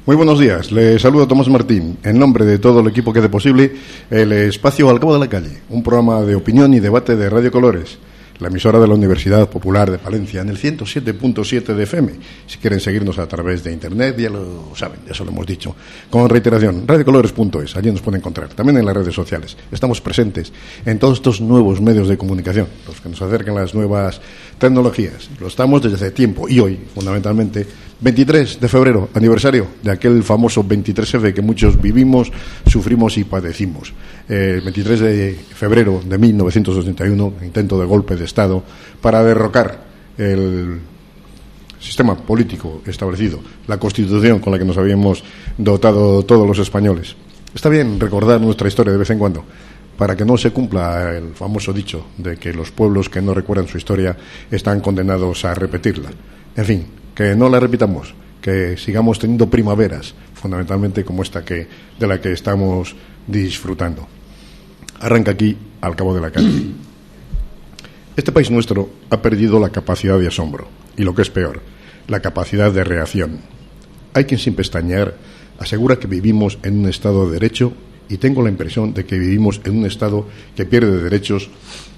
Muy buenos días, le saluda Tomás Martín, en nombre de todo el equipo que hace posible el espacio Al Cabo de la Calle, un programa de opinión y debate de Radio Colores, la emisora de la Universidad Popular de Palencia, en el 107.7 de FM. Si quieren seguirnos a través de Internet, ya lo saben, ya se lo hemos dicho. Con reiteración, radiocolores.es, allí nos pueden encontrar. También en las redes sociales. Estamos presentes en todos estos nuevos medios de comunicación, los que nos acercan las nuevas tecnologías. Lo estamos desde hace tiempo y hoy, fundamentalmente, 23 de febrero, aniversario de aquel famoso 23F que muchos vivimos, sufrimos y padecimos. El 23 de febrero de 1981, intento de golpe de Estado para derrocar el sistema político establecido, la Constitución con la que nos habíamos dotado todos los españoles. Está bien recordar nuestra historia de vez en cuando, para que no se cumpla el famoso dicho de que los pueblos que no recuerdan su historia están condenados a repetirla. En fin, que no la repitamos, que sigamos teniendo primaveras, fundamentalmente como esta de la que estamos disfrutando. Arranca aquí Al Cabo de la Calle. Este país nuestro ha perdido la capacidad de asombro, y lo que es peor, la capacidad de reacción. Hay quien sin pestañear asegura que vivimos en un Estado de Derecho, y tengo la impresión de que vivimos en un Estado que pierde derechos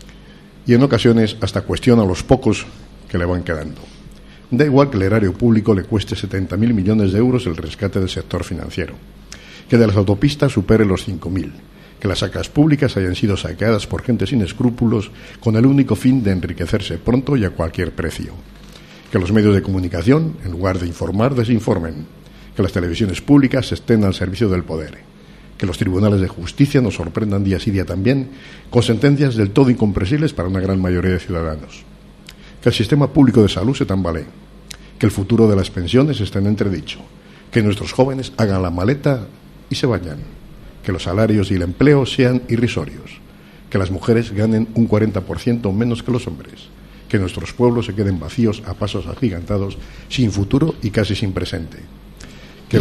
y en ocasiones hasta cuestiona a los pocos que le van quedando. Da igual que el erario público le cueste 70.000 millones de euros el rescate del sector financiero, que de las autopistas supere los 5.000, que las arcas públicas hayan sido saqueadas por gente sin escrúpulos con el único fin de enriquecerse pronto y a cualquier precio, que los medios de comunicación, en lugar de informar, desinformen, que las televisiones públicas estén al servicio del poder, que los tribunales de justicia nos sorprendan día sí día también con sentencias del todo incomprensibles para una gran mayoría de ciudadanos, que el sistema público de salud se tambalee, que el futuro de las pensiones esté en entredicho, que nuestros jóvenes hagan la maleta y se vayan, que los salarios y el empleo sean irrisorios, que las mujeres ganen un 40% menos que los hombres, que nuestros pueblos se queden vacíos a pasos agigantados, sin futuro y casi sin presente, que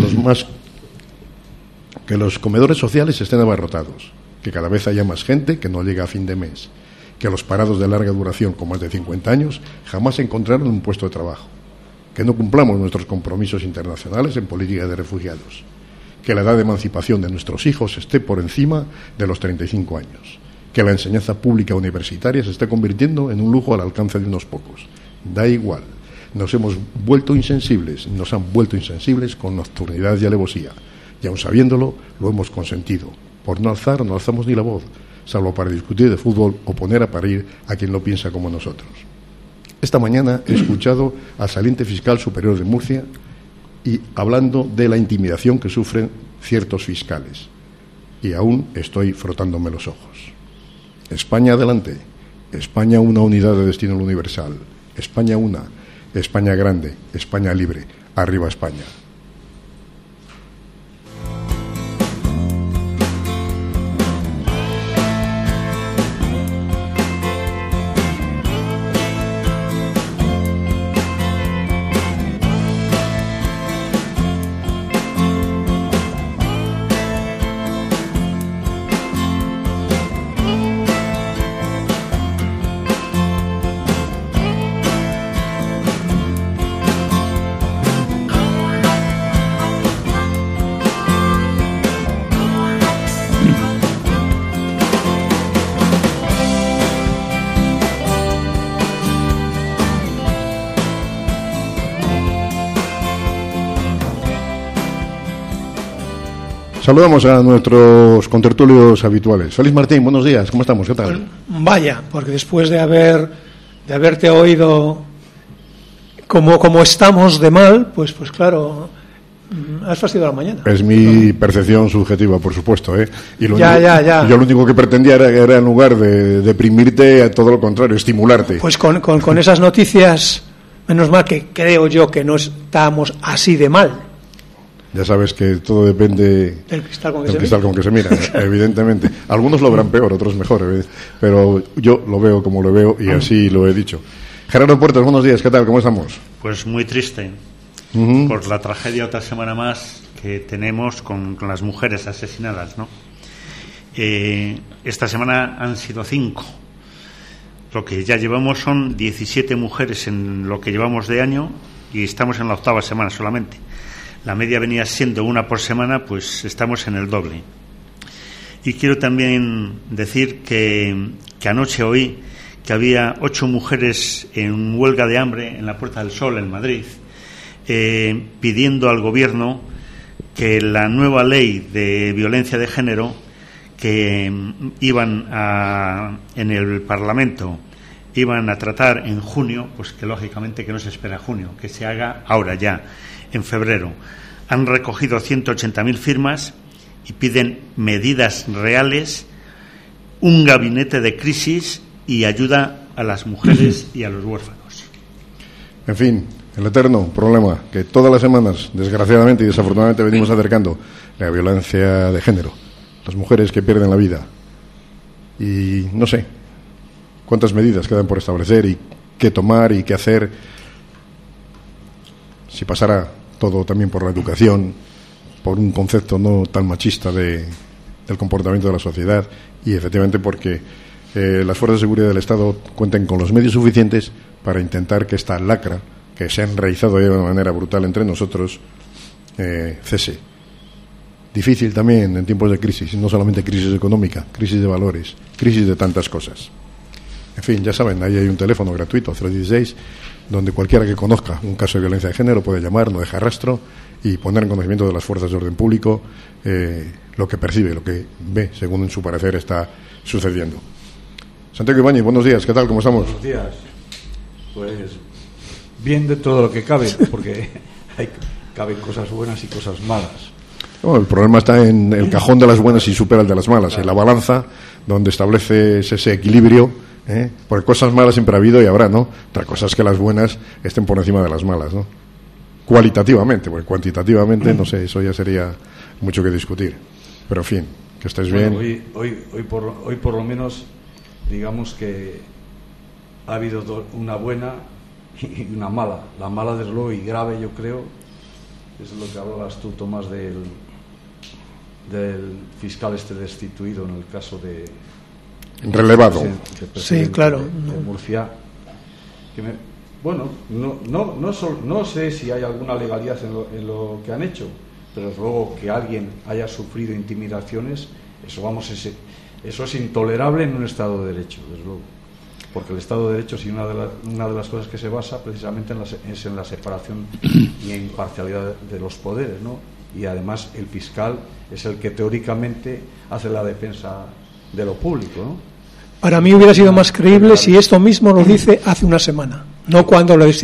los comedores sociales estén abarrotados, que cada vez haya más gente que no llega a fin de mes, que los parados de larga duración con más de 50 años jamás encontraron un puesto de trabajo, que no cumplamos nuestros compromisos internacionales en política de refugiados, que la edad de emancipación de nuestros hijos esté por encima de los 35 años, que la enseñanza pública universitaria se esté convirtiendo en un lujo al alcance de unos pocos. Da igual, nos han vuelto insensibles con nocturnidad y alevosía, y aun sabiéndolo, lo hemos consentido. Por no alzar, no alzamos ni la voz, salvo para discutir de fútbol o poner a parir a quien no piensa como nosotros. Esta mañana he escuchado al saliente fiscal superior de Murcia y hablando de la intimidación que sufren ciertos fiscales. Y aún estoy frotándome los ojos. España adelante. España una unidad de destino universal. España una. España grande. España libre. Arriba España. Saludamos a nuestros contertulios habituales. Félix Martín, buenos días, ¿cómo estamos? ¿Qué tal? Vaya, porque después de haberte oído como estamos de mal, pues claro, has fastidiado la mañana. Es mi percepción subjetiva, por supuesto, ¿eh? Y Ya. Yo lo único que pretendía era en lugar de deprimirte, a todo lo contrario, estimularte. Pues con esas noticias, menos mal que creo yo que no estamos así de mal. Ya sabes que todo depende del cristal con que se mira, evidentemente. Algunos lo verán peor, otros mejor, pero yo lo veo como lo veo y así lo he dicho. Gerardo Puertas, buenos días, ¿qué tal? ¿Cómo estamos? Pues muy triste por la tragedia otra semana más que tenemos con las mujeres asesinadas, ¿no? Esta semana han sido 5. Lo que ya llevamos son 17 mujeres en lo que llevamos de año y estamos en la 8ª semana solamente. la media venía siendo una por semana, pues estamos en el doble. Y quiero también decir que anoche oí que había 8 mujeres en huelga de hambre en la Puerta del Sol, en Madrid, pidiendo al Gobierno que la nueva ley de violencia de género que en el Parlamento iban a tratar en junio, pues que lógicamente que no se espera junio, que se haga ahora ya, en febrero. Han recogido 180.000 firmas y piden medidas reales, un gabinete de crisis y ayuda a las mujeres y a los huérfanos. En fin, el eterno problema que todas las semanas, desgraciadamente y desafortunadamente, venimos acercando, la violencia de género, las mujeres que pierden la vida. Y no sé cuántas medidas quedan por establecer y qué tomar y qué hacer. Si pasará todo también por la educación, por un concepto no tan machista del comportamiento de la sociedad, y efectivamente porque las fuerzas de seguridad del Estado cuenten con los medios suficientes para intentar que esta lacra, que se ha enraizado de una manera brutal entre nosotros, cese. Difícil también en tiempos de crisis, no solamente crisis económica, crisis de valores, crisis de tantas cosas. En fin, ya saben, ahí hay un teléfono gratuito, 016, donde cualquiera que conozca un caso de violencia de género puede llamar, no deja rastro, y poner en conocimiento de las fuerzas de orden público lo que percibe, lo que ve, según en su parecer está sucediendo. Santiago Ibáñez, buenos días, ¿qué tal? ¿Cómo estamos? Buenos días. Pues bien dentro de lo que cabe, porque caben cosas buenas y cosas malas. No, el problema está en el cajón de las buenas y supera el de las malas, en la balanza donde estableces ese equilibrio, porque cosas malas siempre ha habido y habrá, ¿no? Otra cosa es que las buenas estén por encima de las malas, ¿no? Cualitativamente, porque cuantitativamente, no sé, eso ya sería mucho que discutir. Pero en fin, que estés bien. Hoy por lo menos, digamos que ha habido una buena y una mala. La mala, desde luego, y grave, yo creo, es lo que hablabas tú, Tomás, del fiscal destituido en el caso de relevado. Sí, claro. De Murcia. No sé si hay alguna legalidad en lo que han hecho, pero desde luego que alguien haya sufrido intimidaciones, eso es intolerable en un Estado de Derecho, desde luego. Porque el Estado de Derecho, sí, una de las cosas que se basa precisamente es en la separación y imparcialidad de los poderes, ¿no? Y además el fiscal es el que teóricamente hace la defensa de lo público, ¿no? Para mí hubiera sido más creíble si esto mismo lo dice hace una semana, no cuando lo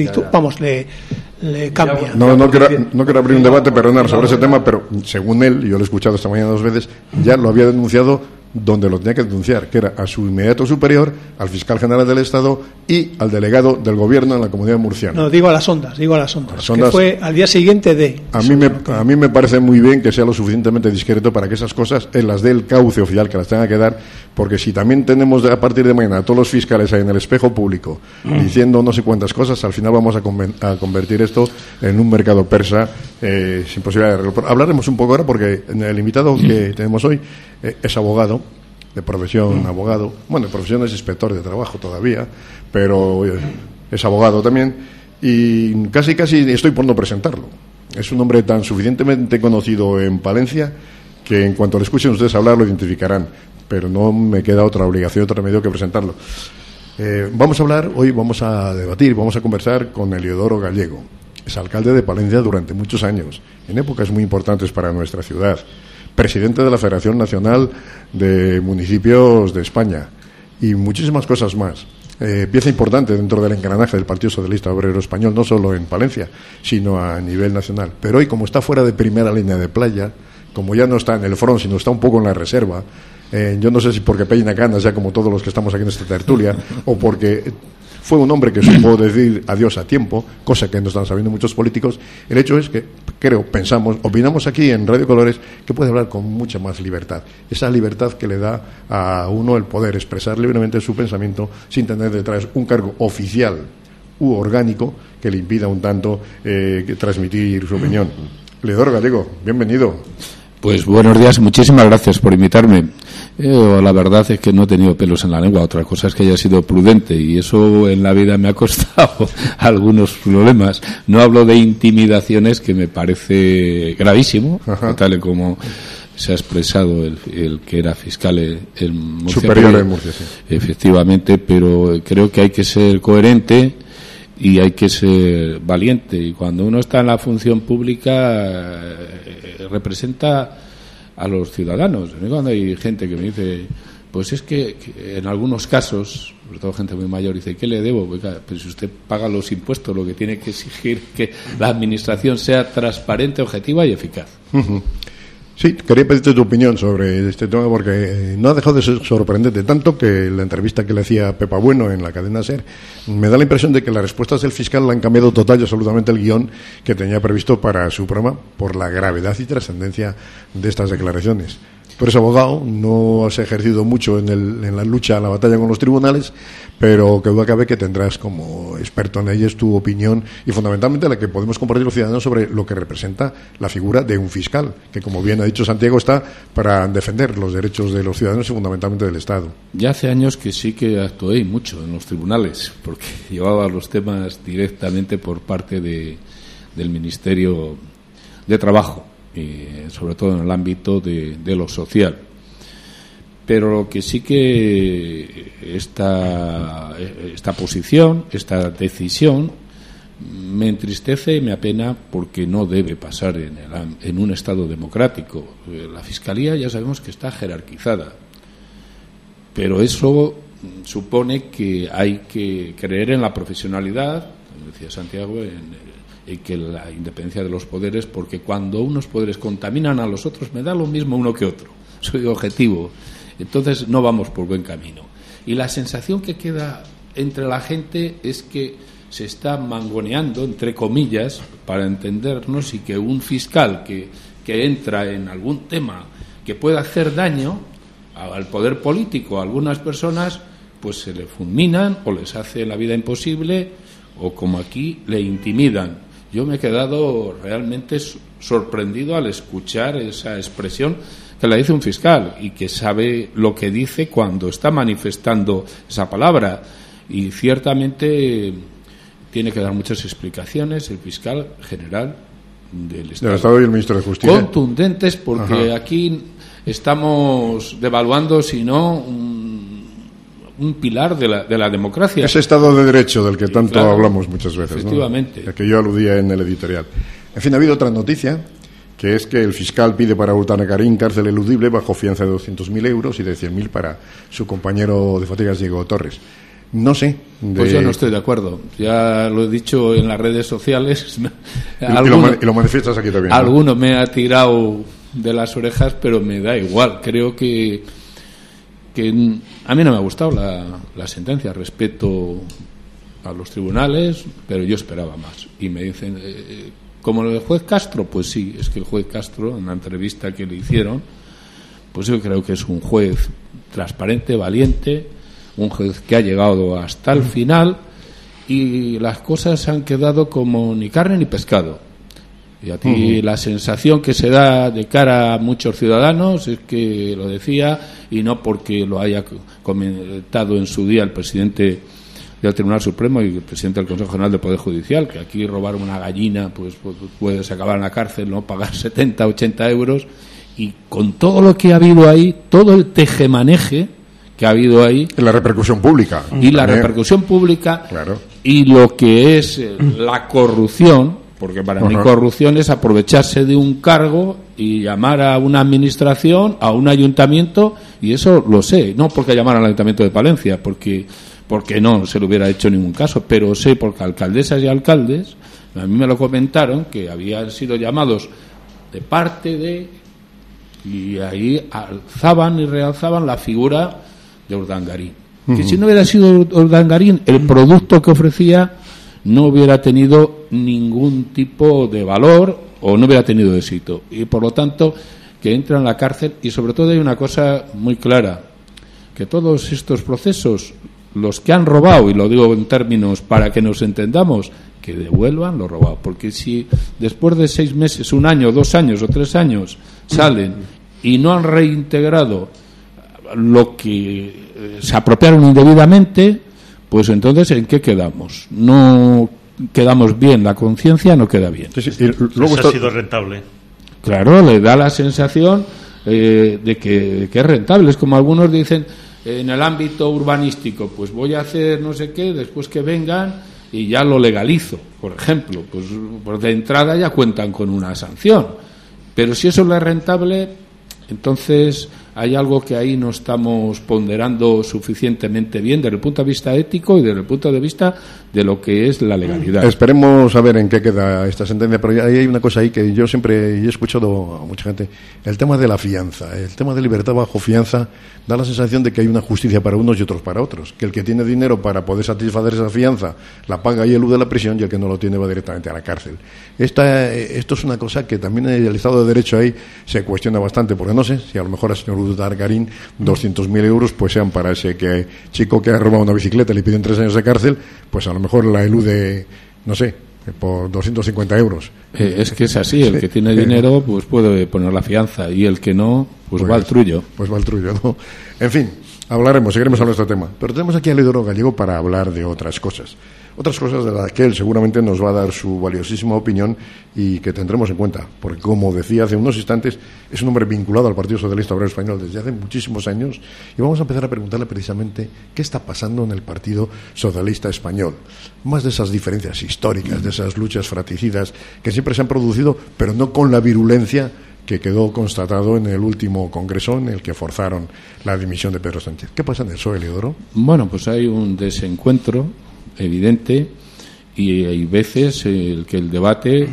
le cambia. No quiero abrir un debate, perdonar, sobre ese tema, pero según él, yo lo he escuchado esta mañana 2 veces, ya lo había denunciado donde lo tenía que denunciar, que era a su inmediato superior, al fiscal general del Estado y al delegado del gobierno en la comunidad murciana. No, digo a las ondas, que fue al día siguiente de... A mí me parece muy bien que sea lo suficientemente discreto para que esas cosas él las dé el cauce oficial que las tenga que dar, porque si también tenemos a partir de mañana a todos los fiscales ahí en el espejo público diciendo no sé cuántas cosas, al final vamos a convertir esto en un mercado persa sin posibilidad de arreglo. Hablaremos un poco ahora porque el invitado que tenemos hoy es abogado, de profesión abogado, bueno, de profesión es inspector de trabajo todavía, pero es abogado también, y casi estoy por no presentarlo. Es un hombre tan suficientemente conocido en Palencia que en cuanto le escuchen ustedes hablar lo identificarán, pero no me queda otra obligación, otro remedio que presentarlo. Vamos a hablar, hoy vamos a debatir, vamos a conversar con Eliodoro Gallego. Es alcalde de Palencia durante muchos años, en épocas muy importantes para nuestra ciudad. Presidente de la Federación Nacional de Municipios de España y muchísimas cosas más. Pieza importante dentro del engranaje del Partido Socialista Obrero Español, no solo en Palencia, sino a nivel nacional. Pero hoy, como está fuera de primera línea de playa, como ya no está en el front, sino está un poco en la reserva, yo no sé si porque peina canas, ya como todos los que estamos aquí en esta tertulia, o porque fue un hombre que supo decir adiós a tiempo, cosa que no están sabiendo muchos políticos. El hecho es que, opinamos aquí en Radio Colores que puede hablar con mucha más libertad. Esa libertad que le da a uno el poder expresar libremente su pensamiento sin tener detrás un cargo oficial u orgánico que le impida un tanto transmitir su opinión. Eliodoro Gallego, bienvenido. Pues buenos días, muchísimas gracias por invitarme. La verdad es que no he tenido pelos en la lengua. Otra cosa es que haya sido prudente, y eso en la vida me ha costado algunos problemas. No hablo de intimidaciones, que me parece gravísimo, tal y como se ha expresado el que era fiscal en Murcia. Superior en Murcia, sí. Efectivamente, pero creo que hay que ser coherente y hay que ser valiente. Y cuando uno está en la función pública, representa a los ciudadanos. Cuando hay gente que me dice, pues es que en algunos casos, sobre todo gente muy mayor, dice, ¿qué le debo? Pues si usted paga los impuestos, lo que tiene que exigir que la administración sea transparente, objetiva y eficaz. Sí, quería pedirte tu opinión sobre este tema, porque no ha dejado de ser sorprendente, tanto que la entrevista que le hacía Pepa Bueno en la cadena SER me da la impresión de que las respuestas del fiscal le han cambiado total y absolutamente el guión que tenía previsto para su programa, por la gravedad y trascendencia de estas declaraciones. Tú eres abogado, no has ejercido mucho en la lucha, en la batalla con los tribunales, pero que duda cabe que tendrás como experto en ellas tu opinión, y fundamentalmente la que podemos compartir los ciudadanos sobre lo que representa la figura de un fiscal, que, como bien ha dicho Santiago, está para defender los derechos de los ciudadanos y fundamentalmente del Estado. Ya hace años que sí que actué mucho en los tribunales, porque llevaba los temas directamente por parte del Ministerio de Trabajo, y sobre todo en el ámbito de lo social. Pero lo que sí que esta posición, esta decisión, me entristece y me apena, porque no debe pasar en un Estado democrático. La Fiscalía ya sabemos que está jerarquizada, pero eso supone que hay que creer en la profesionalidad, como decía Santiago, y que la independencia de los poderes, porque cuando unos poderes contaminan a los otros, me da lo mismo uno que otro, soy objetivo, entonces no vamos por buen camino. Y la sensación que queda entre la gente es que se está mangoneando, entre comillas, para entendernos, y que un fiscal que entra en algún tema que pueda hacer daño al poder político a algunas personas, pues se le fulminan o les hace la vida imposible, o como aquí, le intimidan. Yo me he quedado realmente sorprendido al escuchar esa expresión que la dice un fiscal, y que sabe lo que dice cuando está manifestando esa palabra. Y ciertamente tiene que dar muchas explicaciones el fiscal general del Estado y el ministro de Justicia. Contundentes, porque aquí estamos devaluando, si no, un pilar de la democracia. Ese Estado de Derecho del que tanto hablamos muchas veces, efectivamente, ¿no? El que yo aludía en el editorial. En fin, ha habido otra noticia, que es que el fiscal pide para Urtana Karim cárcel eludible bajo fianza de 200.000 euros y de 100.000 para su compañero de fatigas, Diego Torres. No sé. Pues yo no estoy de acuerdo. Ya lo he dicho en las redes sociales. Y lo manifiestas aquí también, ¿no? Alguno me ha tirado de las orejas, pero me da igual. Creo que a mí no me ha gustado la sentencia. Respeto a los tribunales, pero yo esperaba más. Y me dicen, como el juez Castro, pues sí, es que el juez Castro, en la entrevista que le hicieron, pues yo creo que es un juez transparente, valiente, un juez que ha llegado hasta el final, y las cosas han quedado como ni carne ni pescado. Y a ti la sensación que se da de cara a muchos ciudadanos es que lo decía, y no porque lo haya comentado en su día el presidente del Tribunal Supremo y el presidente del Consejo General del Poder Judicial, que aquí robar una gallina pues puedes acabar en la cárcel, no pagar 70, 80 euros, y con todo lo que ha habido ahí, todo el tejemaneje que ha habido ahí, la repercusión pública y la repercusión pública, claro, y lo que es la corrupción, porque para mí corrupción es aprovecharse de un cargo y llamar a una administración, a un ayuntamiento, y eso lo sé, no porque llamar al ayuntamiento de Palencia, porque no se le hubiera hecho ningún caso, pero sé porque alcaldesas y alcaldes, a mí me lo comentaron, que habían sido llamados de parte de, y ahí alzaban y realzaban la figura de Urdangarín. Que si no hubiera sido Urdangarín, el producto que ofrecía no hubiera tenido ningún tipo de valor o no hubiera tenido éxito. Y por lo tanto, que entra en la cárcel. Y sobre todo hay una cosa muy clara, que todos estos procesos, los que han robado, y lo digo en términos para que nos entendamos, que devuelvan lo robado. Porque si después de 6 meses, 1 año, 2 años o 3 años salen y no han reintegrado lo que se apropiaron indebidamente, pues entonces ¿en qué quedamos? No quedamos bien, la conciencia no queda bien. Sí, y luego Eso ha sido rentable. Claro, le da la sensación de que es rentable. Es como algunos dicen en el ámbito urbanístico, pues voy a hacer no sé qué, después que vengan y ya lo legalizo, por ejemplo. Pues de entrada ya cuentan con una sanción. Pero si eso no es rentable, entonces hay algo que ahí no estamos ponderando suficientemente bien desde el punto de vista ético y desde el punto de vista de lo que es la legalidad. Esperemos a ver en qué queda esta sentencia, pero ahí hay una cosa ahí que yo siempre he escuchado a mucha gente, el tema de la fianza, el tema de libertad bajo fianza, da la sensación de que hay una justicia para unos y otros para otros, que el que tiene dinero para poder satisfacer esa fianza la paga y elude la prisión, y el que no lo tiene va directamente a la cárcel. Esto es una cosa que también el Estado de Derecho ahí se cuestiona bastante, porque no sé si a lo mejor al señor Dargarín 200.000 euros pues sean para ese chico que ha robado una bicicleta y le piden 3 años de cárcel, pues a lo mejor la elude, no sé, por 250 euros. Es que es así, el que tiene dinero pues puede poner la fianza, y el que no, pues va al trullo. Pues va al trullo, ¿no? En fin, seguiremos hablando de este tema. Pero tenemos aquí a Leodoro Gallego para hablar de otras cosas de las que él seguramente nos va a dar su valiosísima opinión y que tendremos en cuenta, porque como decía hace unos instantes, es un hombre vinculado al Partido Socialista Obrero Español desde hace muchísimos años, y vamos a empezar a preguntarle precisamente qué está pasando en el Partido Socialista Español, más de esas diferencias históricas, de esas luchas fratricidas que siempre se han producido, pero no con la virulencia que quedó constatado en el último congreso en el que forzaron la dimisión de Pedro Sánchez. ¿Qué pasa en el PSOE, Leodoro? Bueno, pues hay un desencuentro evidente, y hay veces que el debate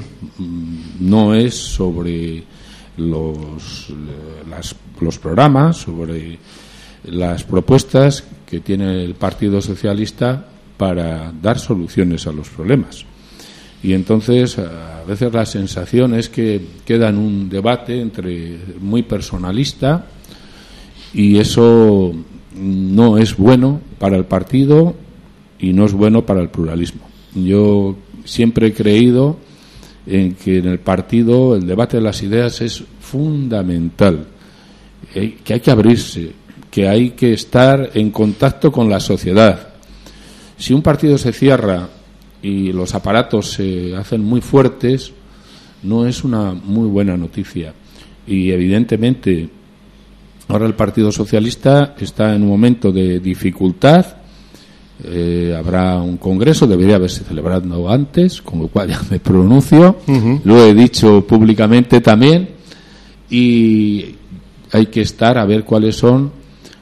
no es sobre los programas, sobre las propuestas que tiene el Partido Socialista para dar soluciones a los problemas. Y entonces a veces la sensación es que queda en un debate muy personalista, y eso no es bueno para el partido y no es bueno para el pluralismo. Yo siempre he creído en que en el partido el debate de las ideas es fundamental, que hay que abrirse, que hay que estar en contacto con la sociedad. Si un partido se cierra y los aparatos se hacen muy fuertes, no es una muy buena noticia. Y evidentemente ahora el Partido Socialista está en un momento de dificultad. Habrá un congreso, debería haberse celebrado antes, con lo cual ya me pronuncio. Lo he dicho públicamente también, y hay que estar a ver cuáles son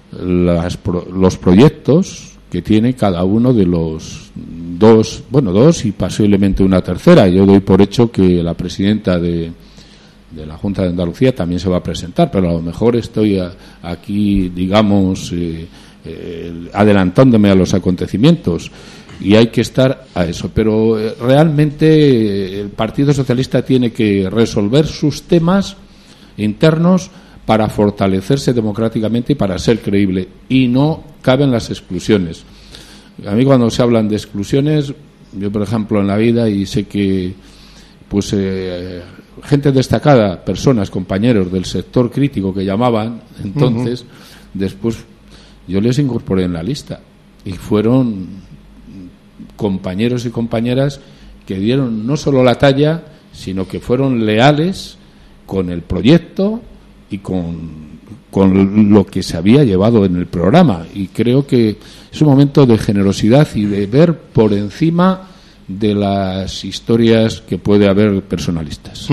los proyectos que tiene cada uno de los dos y posiblemente una tercera. Yo doy por hecho que la presidenta de la Junta de Andalucía también se va a presentar, pero a lo mejor estoy aquí, digamos, adelantándome a los acontecimientos, y hay que estar a eso. Pero realmente el Partido Socialista tiene que resolver sus temas internos para fortalecerse democráticamente y para ser creíble, y no caben las exclusiones. A mí cuando se hablan de exclusiones, yo por ejemplo en la vida, y sé que pues gente destacada, personas, compañeros del sector crítico que llamaban entonces, después yo les incorporé en la lista, y fueron compañeros y compañeras que dieron no solo la talla, sino que fueron leales con el proyecto y con lo que se había llevado en el programa. Y creo que es un momento de generosidad y de ver por encima de las historias que puede haber personalistas.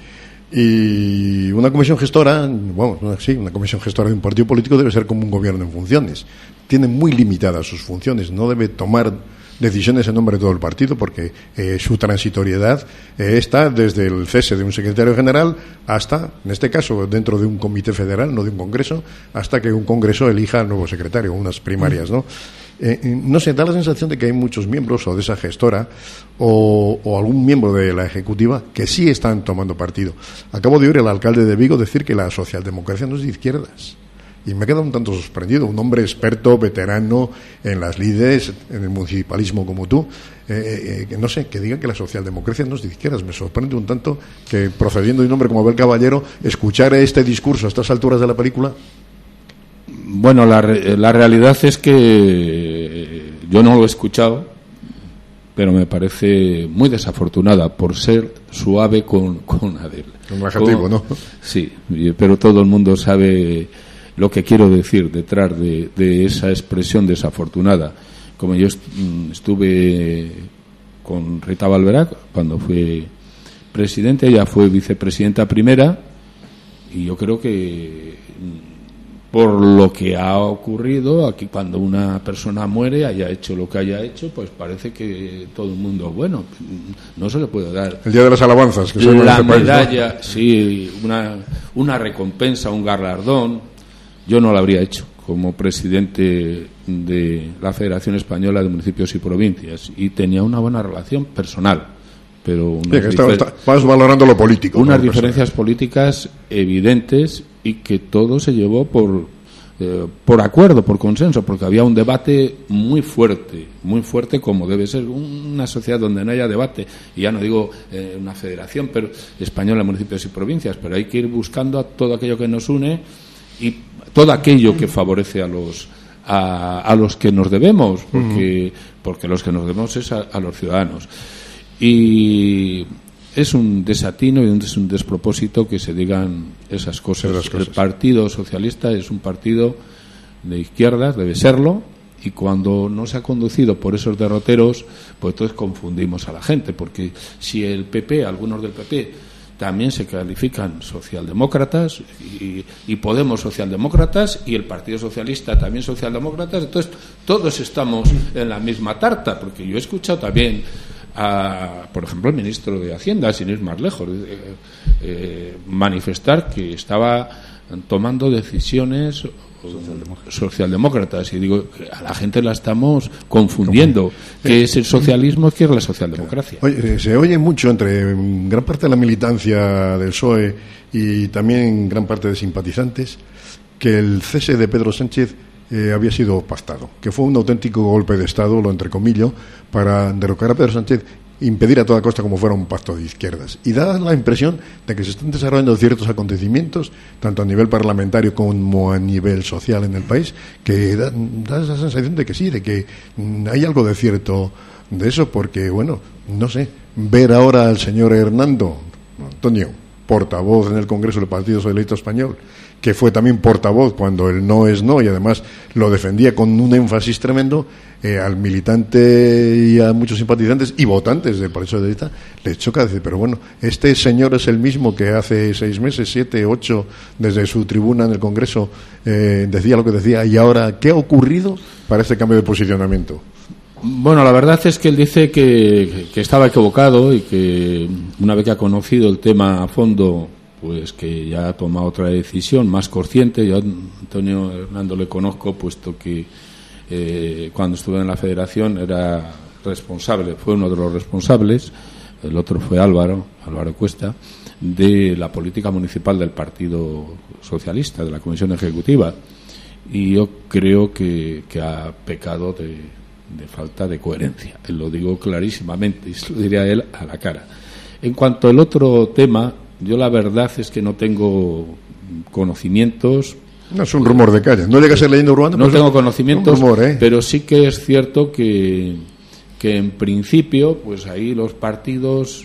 Y una comisión gestora, una comisión gestora de un partido político debe ser como un gobierno en funciones. Tiene muy limitadas sus funciones, no debe tomar decisiones en nombre de todo el partido, porque su transitoriedad está desde el cese de un secretario general hasta, en este caso, dentro de un comité federal, no de un congreso, hasta que un congreso elija al nuevo secretario, unas primarias, ¿no? No sé, da la sensación de que hay muchos miembros o de esa gestora o algún miembro de la ejecutiva que sí están tomando partido. Acabo de oír al alcalde de Vigo decir que la socialdemocracia no es de izquierdas, y me he quedado un tanto sorprendido. Un hombre experto, veterano en las lides, en el municipalismo como tú, que no sé, que diga que la socialdemocracia no es de izquierdas. Me sorprende un tanto que, procediendo de un hombre como Abel Caballero, escuchar este discurso a estas alturas de la película. Bueno, la realidad es que yo no lo he escuchado, pero me parece muy desafortunada por ser suave con Adel. Un adjetivo, ¿no? Sí, pero todo el mundo sabe lo que quiero decir detrás de esa expresión desafortunada. Como yo estuve con Rita Balberac cuando fue presidente, ella fue vicepresidenta primera, y yo creo que por lo que ha ocurrido aquí, cuando una persona muere, haya hecho lo que haya hecho, pues parece que todo el mundo, bueno, no se le puede dar el día de las alabanzas, que la medalla, ¿no? Sí, una recompensa, un galardón. Yo no lo habría hecho como presidente de la Federación Española de Municipios y Provincias, y tenía una buena relación personal, pero vas valorando lo político, unas diferencias políticas evidentes, y que todo se llevó por acuerdo, por consenso, porque había un debate muy fuerte, como debe ser una sociedad donde no haya debate, y ya no digo una federación pero española de municipios y provincias, pero hay que ir buscando a todo aquello que nos une y todo aquello que favorece a los que nos debemos, porque los que nos debemos es a los ciudadanos. Y es un desatino y es un despropósito que se digan esas cosas. El Partido Socialista es un partido de izquierdas, debe serlo, y cuando no se ha conducido por esos derroteros, pues entonces confundimos a la gente, porque si el PP, algunos del PP, también se califican socialdemócratas, y Podemos socialdemócratas, y el Partido Socialista también socialdemócratas, entonces todos estamos en la misma tarta, porque yo he escuchado también por ejemplo, el ministro de Hacienda, sin ir más lejos, manifestar que estaba tomando decisiones socialdemócratas, y digo que a la gente la estamos confundiendo. ¿Qué es el socialismo? ¿Qué es la socialdemocracia? Oye, se oye mucho entre gran parte de la militancia del PSOE y también gran parte de simpatizantes que el cese de Pedro Sánchez había sido pactado, que fue un auténtico golpe de Estado, lo entrecomillo, para derrocar a Pedro Sánchez, impedir a toda costa como fuera un pacto de izquierdas. Y da la impresión de que se están desarrollando ciertos acontecimientos, tanto a nivel parlamentario como a nivel social en el país, que da esa sensación de que sí, de que hay algo de cierto de eso, porque, bueno, no sé, ver ahora al señor Antonio, portavoz en el Congreso del Partido Socialista Español, que fue también portavoz cuando el no es no, y además lo defendía con un énfasis tremendo, al militante y a muchos simpatizantes y votantes del Partido Socialista les choca decir, pero bueno, este señor es el mismo que hace 6 meses, 7, 8, desde su tribuna en el Congreso decía lo que decía, y ahora, ¿qué ha ocurrido para este cambio de posicionamiento? Bueno, la verdad es que él dice que estaba equivocado, y que una vez que ha conocido el tema a fondo, pues que ya ha tomado otra decisión más consciente. Yo a Antonio Hernando le conozco, puesto que cuando estuve en la Federación era responsable, fue uno de los responsables, el otro fue Álvaro Cuesta, de la política municipal del Partido Socialista, de la Comisión Ejecutiva, y yo creo que ha pecado de falta de coherencia. Lo digo clarísimamente, y se lo diré a él a la cara. En cuanto al otro tema, yo la verdad es que no tengo conocimientos. No es un rumor de calle, no llega a ser leyenda urbana. No tengo conocimientos, rumor, pero sí que es cierto que en principio, pues ahí los partidos,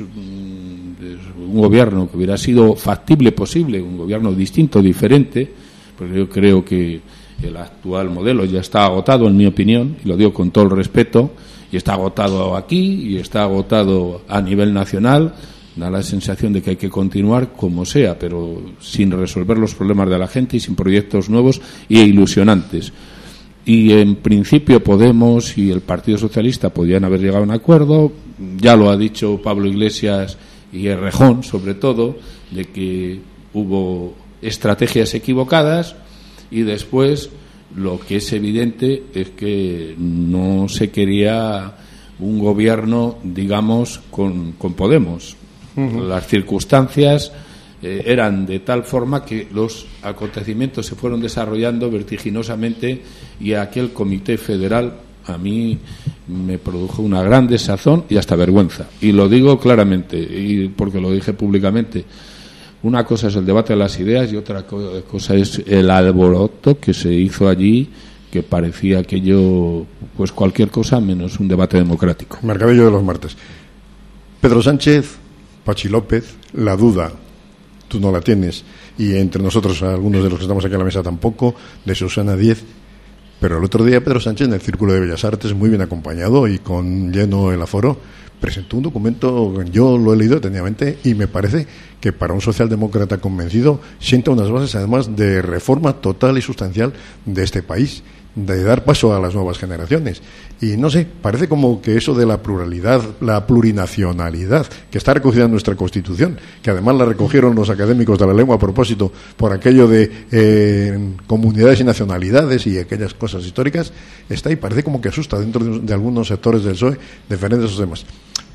un gobierno que hubiera sido factible, posible, un gobierno distinto, diferente, porque yo creo que el actual modelo ya está agotado, en mi opinión, y lo digo con todo el respeto, y está agotado aquí, y está agotado a nivel nacional. Da la sensación de que hay que continuar como sea, pero sin resolver los problemas de la gente y sin proyectos nuevos e ilusionantes. Y en principio Podemos y el Partido Socialista podían haber llegado a un acuerdo. Ya lo ha dicho Pablo Iglesias y Errejón, sobre todo, de que hubo estrategias equivocadas, y después lo que es evidente es que no se quería un gobierno, digamos, con Podemos. Las circunstancias eran de tal forma que los acontecimientos se fueron desarrollando vertiginosamente, y aquel comité federal a mí me produjo una gran desazón y hasta vergüenza, y lo digo claramente, y porque lo dije públicamente, Una cosa es el debate de las ideas y otra cosa es el alboroto que se hizo allí, que parecía aquello pues cualquier cosa menos un debate democrático. Mercadillo de los martes. Pedro Sánchez, Pachi López, la duda, tú no la tienes, y entre nosotros algunos de los que estamos aquí en la mesa tampoco, de Susana Díez. Pero el otro día Pedro Sánchez, en el Círculo de Bellas Artes, muy bien acompañado y con lleno el aforo, presentó un documento, yo lo he leído detenidamente, y me parece que para un socialdemócrata convencido sienta unas bases además de reforma total y sustancial de este país, de dar paso a las nuevas generaciones. Y no sé, parece como que eso de la pluralidad, la plurinacionalidad, que está recogida en nuestra Constitución, que además la recogieron los académicos de la lengua a propósito por aquello de comunidades y nacionalidades y aquellas cosas históricas, está ahí, parece como que asusta dentro de algunos sectores del PSOE defender esos temas.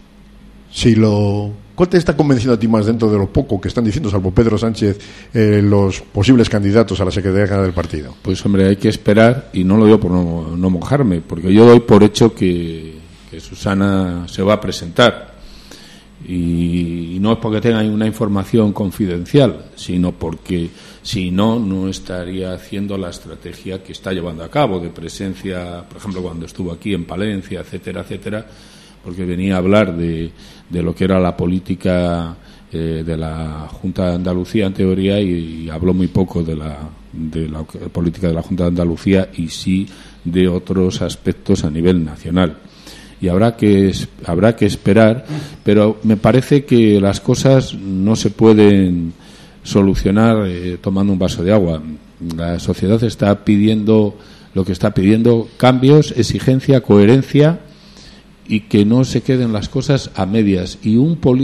¿Cuál te está convenciendo a ti más dentro de lo poco que están diciendo, salvo Pedro Sánchez, los posibles candidatos a la Secretaría General del partido? Pues hombre, hay que esperar, y no lo digo por no mojarme, porque yo doy por hecho que Susana se va a presentar, y no es porque tenga una información confidencial, sino porque si no estaría haciendo la estrategia que está llevando a cabo de presencia, por ejemplo, cuando estuvo aquí en Palencia, etcétera, etcétera, porque venía a hablar de lo que era la política de la Junta de Andalucía en teoría, y habló muy poco de la política de la Junta de Andalucía y sí de otros aspectos a nivel nacional. Y habrá que esperar, pero me parece que las cosas no se pueden solucionar tomando un vaso de agua. La sociedad está pidiendo lo que está pidiendo: cambios, exigencia, coherencia, y que no se queden las cosas a medias, y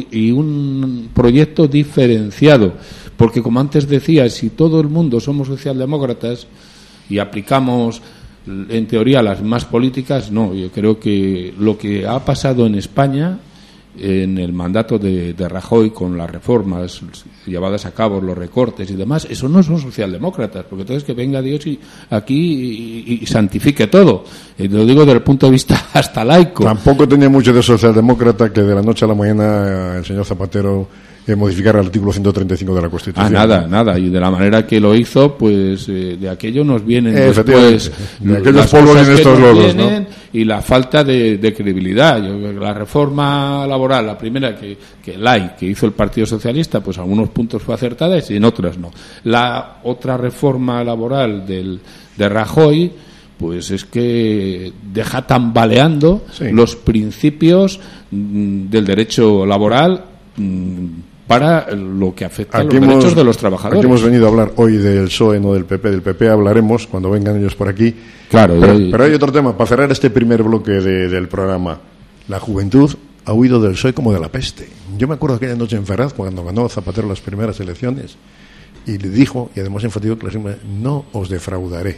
un proyecto diferenciado, porque como antes decía, si todo el mundo somos socialdemócratas y aplicamos en teoría las mismas políticas, no. Yo creo que lo que ha pasado en España en el mandato de Rajoy, con las reformas llevadas a cabo, los recortes y demás, eso no son socialdemócratas, porque entonces que venga Dios aquí y santifique todo. Y lo digo desde el punto de vista hasta laico. Tampoco tenía mucho de socialdemócrata que de la noche a la mañana el señor Zapatero modificar el artículo 135 de la Constitución. Nada. Y de la manera que lo hizo, pues de aquello nos vienen después de aquellos polvos en estos lodos, ¿no? Y la falta de credibilidad. La reforma laboral, la primera que hizo el Partido Socialista, pues algunos puntos fue acertada y en otros no. La otra reforma laboral de Rajoy, pues es que deja tambaleando los principios del derecho laboral para lo que afecta a los derechos de los trabajadores. Aquí hemos venido a hablar hoy del PSOE, no del PP. Del PP hablaremos cuando vengan ellos por aquí. Claro. Pero hay otro tema, para cerrar este primer bloque del programa. La juventud ha huido del PSOE como de la peste. Yo me acuerdo aquella noche en Ferraz, cuando ganó Zapatero las primeras elecciones, y le dijo, y además enfatizó clarísimamente, no os defraudaré.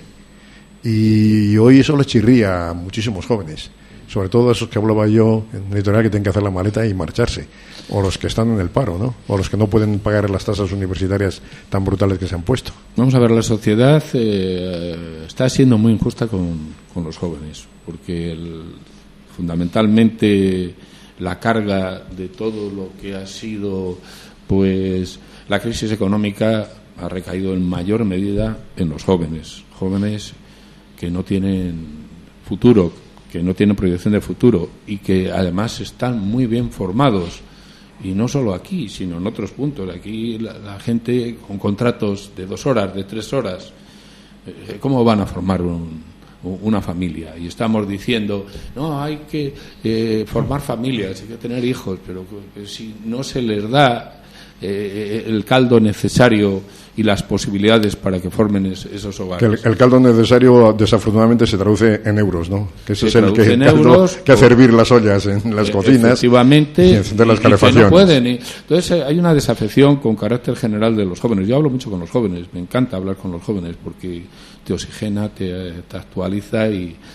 Y hoy eso les chirría a muchísimos jóvenes, sobre todo a esos que hablaba yo en la editorial, que tienen que hacer la maleta y marcharse, o los que están en el paro, ¿no? O los que no pueden pagar las tasas universitarias tan brutales que se han puesto. Vamos a ver, la sociedad está siendo muy injusta con los jóvenes, porque fundamentalmente la carga de todo lo que ha sido pues la crisis económica ha recaído en mayor medida en los jóvenes que no tienen futuro, que no tienen proyección de futuro, y que además están muy bien formados, y no solo aquí, sino en otros puntos. Aquí la gente con contratos de 2 horas, de 3 horas, ¿cómo van a formar una familia? Y estamos diciendo, no, hay que formar familias, hay que tener hijos, pero si no se les da el caldo necesario y las posibilidades para que formen esos hogares. Que el caldo necesario, desafortunadamente, se traduce en euros, ¿no? Que ese es el que hace hervir las ollas en las cocinas, efectivamente, y encender las calefacciones. No pueden. Entonces hay una desafección con carácter general de los jóvenes. Yo hablo mucho con los jóvenes, me encanta hablar con los jóvenes porque te oxigena, te actualiza,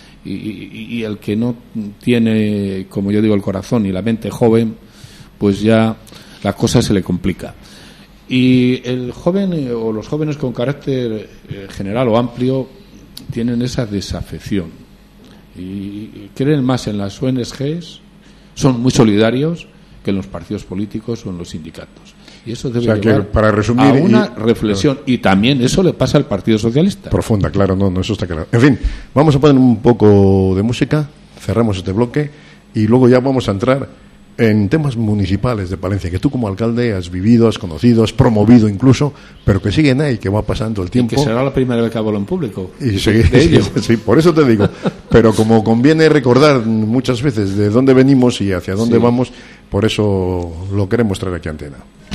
y el que no tiene, como yo digo, el corazón y la mente joven, pues ya la cosa se le complica. Y el joven o los jóvenes con carácter general o amplio tienen esa desafección y creen más en las ONGs, son muy solidarios, que en los partidos políticos o en los sindicatos. Y eso debe o sea, llevar que, para resumir, a una reflexión. Y también eso le pasa al Partido Socialista. Profunda, claro, no, eso está claro. En fin, vamos a poner un poco de música, cerramos este bloque y luego ya vamos a entrar en temas municipales de Palencia, que tú como alcalde has vivido, has conocido, has promovido incluso, pero que siguen ahí, que va pasando el tiempo. Y que será la primera vez que hablo en público. Y sí, por eso te digo. Pero como conviene recordar muchas veces de dónde venimos y hacia dónde vamos, por eso lo queremos traer aquí a antena.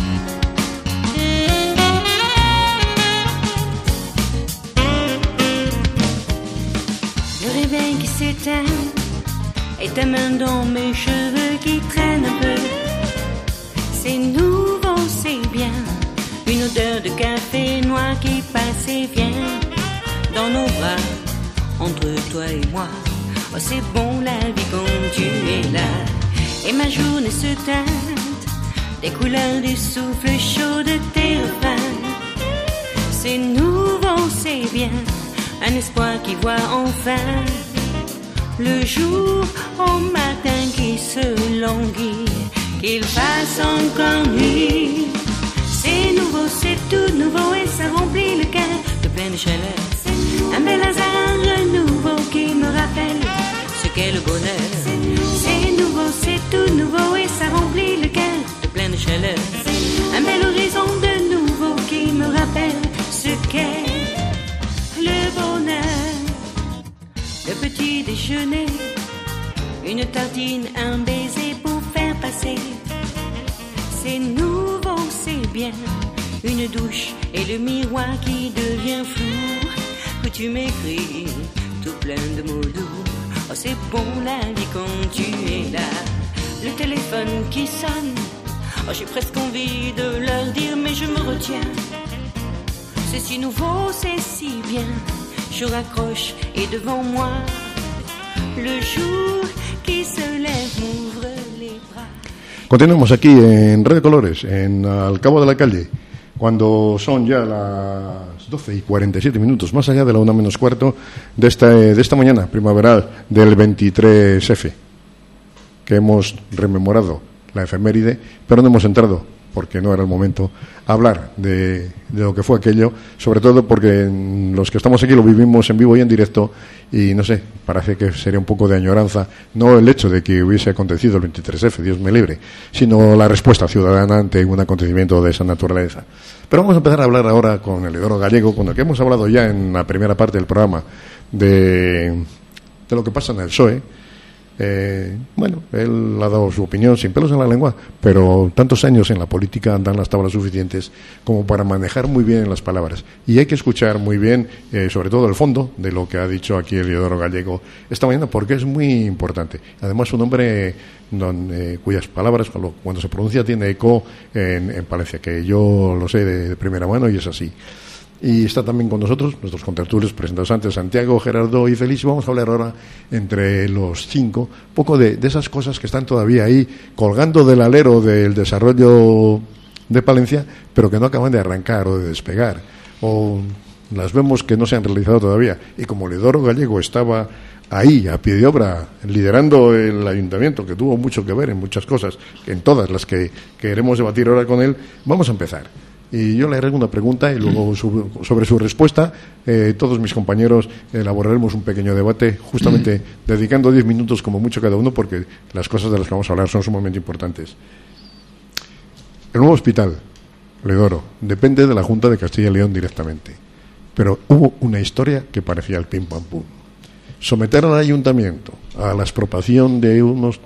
Le réveil qui s'éteint et ta main dans mes cheveux qui traînent un peu. C'est nouveau, c'est bien. Une odeur de café noir qui passe et vient dans nos bras, entre toi et moi. Oh, c'est bon la vie quand tu es là. Et ma journée se teinte des couleurs du souffle chaud de tes refrains. C'est nouveau, c'est bien. Un espoir qui voit enfin le jour au matin qui se languit, qu'il fasse encore nuit. C'est nouveau, c'est tout nouveau et ça remplit le cœur de plein de chaleur. Un bel hasard nouveau qui me rappelle ce qu'est le bonheur. C'est nouveau, c'est tout nouveau et ça remplit le cœur de plein de chaleur. Un bel horizon de nouveau qui me rappelle ce qu'est le bonheur. Le petit déjeuner, une tartine, un baiser pour faire passer. C'est nouveau, c'est bien. Une douche et le miroir qui devient flou. Que tu m'écris tout plein de mots doux. Oh, c'est bon la vie quand tu es là. Le téléphone qui sonne. Oh, j'ai presque envie de leur dire, mais je me retiens. C'est si nouveau, c'est si bien. Je raccroche et devant moi, le jour qui se lève m'ouvre les bras. Continuamos aquí en Radio Colores, en Al Cabo de la Calle, cuando son ya las 12:47, más allá de la 1:45 de esta mañana primaveral del 23F, que hemos rememorado la efeméride, pero no hemos entrado, porque no era el momento, a hablar de lo que fue aquello, sobre todo porque los que estamos aquí lo vivimos en vivo y en directo, y no sé, parece que sería un poco de añoranza, no el hecho de que hubiese acontecido el 23F, Dios me libre, sino la respuesta ciudadana ante un acontecimiento de esa naturaleza. Pero vamos a empezar a hablar ahora con Eleodoro Gallego, con el que hemos hablado ya en la primera parte del programa, de lo que pasa en el PSOE. Bueno, él ha dado su opinión sin pelos en la lengua, pero tantos años en la política dan las tablas suficientes como para manejar muy bien las palabras, y hay que escuchar muy bien, sobre todo el fondo de lo que ha dicho aquí Eleodoro Gallego esta mañana, porque es muy importante. Además, un hombre cuyas palabras, cuando se pronuncia, tiene eco en Palencia, que yo lo sé de primera mano y es así. Y está también con nosotros nuestros contertulios presentados antes, Santiago, Gerardo y Félix. Vamos a hablar ahora entre los cinco un poco de esas cosas que están todavía ahí colgando del alero del desarrollo de Palencia, pero que no acaban de arrancar o de despegar, o las vemos que no se han realizado todavía. Y como Eleodoro Gallego estaba ahí a pie de obra liderando el ayuntamiento, que tuvo mucho que ver en muchas cosas, en todas las que queremos debatir ahora con él, vamos a empezar. Y yo le haré una pregunta y luego sobre su respuesta todos mis compañeros elaboraremos un pequeño debate, justamente dedicando 10 minutos como mucho cada uno, porque las cosas de las que vamos a hablar son sumamente importantes. El nuevo hospital, Eleodoro, depende de la Junta de Castilla y León directamente, pero hubo una historia que parecía el pim pam pum. Someter al ayuntamiento a la expropiación de unos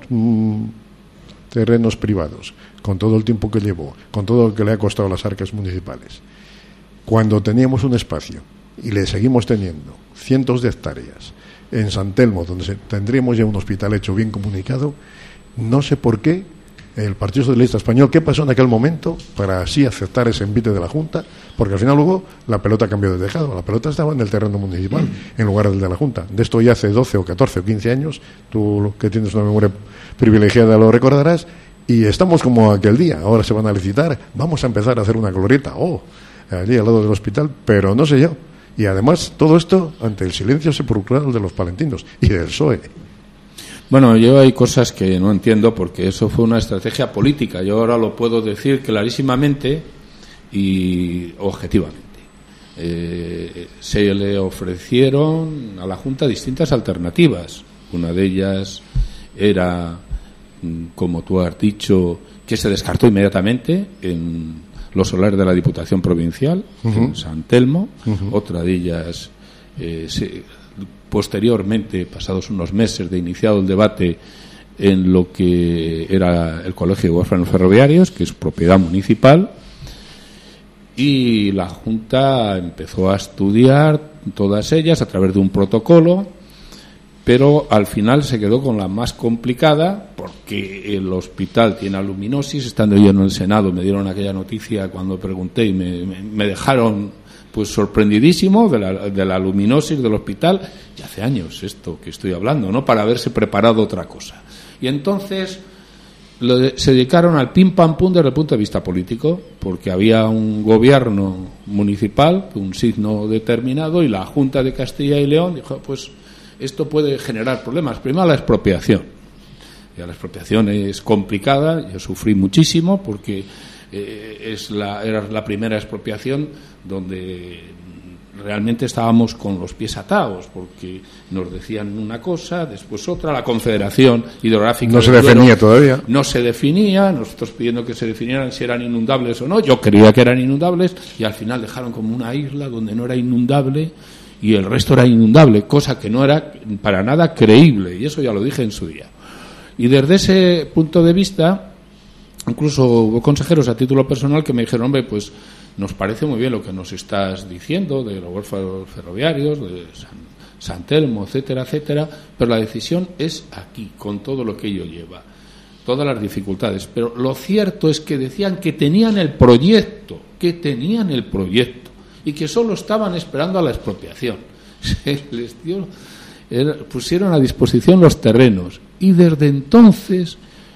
terrenos privados, con todo el tiempo que llevó, con todo lo que le ha costado a las arcas municipales, cuando teníamos un espacio, y le seguimos teniendo, cientos de hectáreas, en San Telmo, donde tendríamos ya un hospital hecho, bien comunicado. No sé por qué el Partido Socialista Español, qué pasó en aquel momento para así aceptar ese envite de la Junta, porque al final luego la pelota cambió de tejado, la pelota estaba en el terreno municipal en lugar del de la Junta. De esto ya hace 12 o 14 o 15 años, tú que tienes una memoria privilegiada lo recordarás, y estamos como aquel día. Ahora se van a licitar, vamos a empezar a hacer una glorieta, allí al lado del hospital, pero no sé yo. Y además todo esto ante el silencio sepulcral de los palentinos y del PSOE. Bueno, yo hay cosas que no entiendo porque eso fue una estrategia política. Yo ahora lo puedo decir clarísimamente y objetivamente. Se le ofrecieron a la Junta distintas alternativas. Una de ellas era, como tú has dicho, que se descartó inmediatamente en los solares de la Diputación Provincial, en San Telmo. Otra de ellas, posteriormente, pasados unos meses de iniciado el debate, en lo que era el Colegio de Huérfanos Ferroviarios, que es propiedad municipal, y la Junta empezó a estudiar todas ellas a través de un protocolo, pero al final se quedó con la más complicada porque el hospital tiene aluminosis. Estando yo en el Senado me dieron aquella noticia cuando pregunté y me dejaron pues sorprendidísimo de la aluminosis del hospital, y hace años esto que estoy hablando, ¿no? Para haberse preparado otra cosa. Y entonces se dedicaron al pim pam pum desde el punto de vista político, porque había un gobierno municipal, un signo determinado, y la Junta de Castilla y León dijo, pues esto puede generar problemas. Primero, la expropiación. Ya la expropiación es complicada, yo sufrí muchísimo porque era la primera expropiación donde realmente estábamos con los pies atados, porque nos decían una cosa, después otra. La Confederación Hidrográfica no se definía todavía. No se definía, nosotros pidiendo que se definieran si eran inundables o no. Yo creía que eran inundables y al final dejaron como una isla donde no era inundable y el resto era inundable, cosa que no era para nada creíble, y eso ya lo dije en su día. Y desde ese punto de vista, incluso hubo consejeros a título personal que me dijeron, hombre, pues nos parece muy bien lo que nos estás diciendo de los huérfanos ferroviarios, de San Telmo, etcétera, etcétera, pero la decisión es aquí, con todo lo que ello lleva, todas las dificultades. Pero lo cierto es que decían que tenían el proyecto, y que solo estaban esperando a la expropiación. Se les dio, pusieron a disposición los terrenos, y desde entonces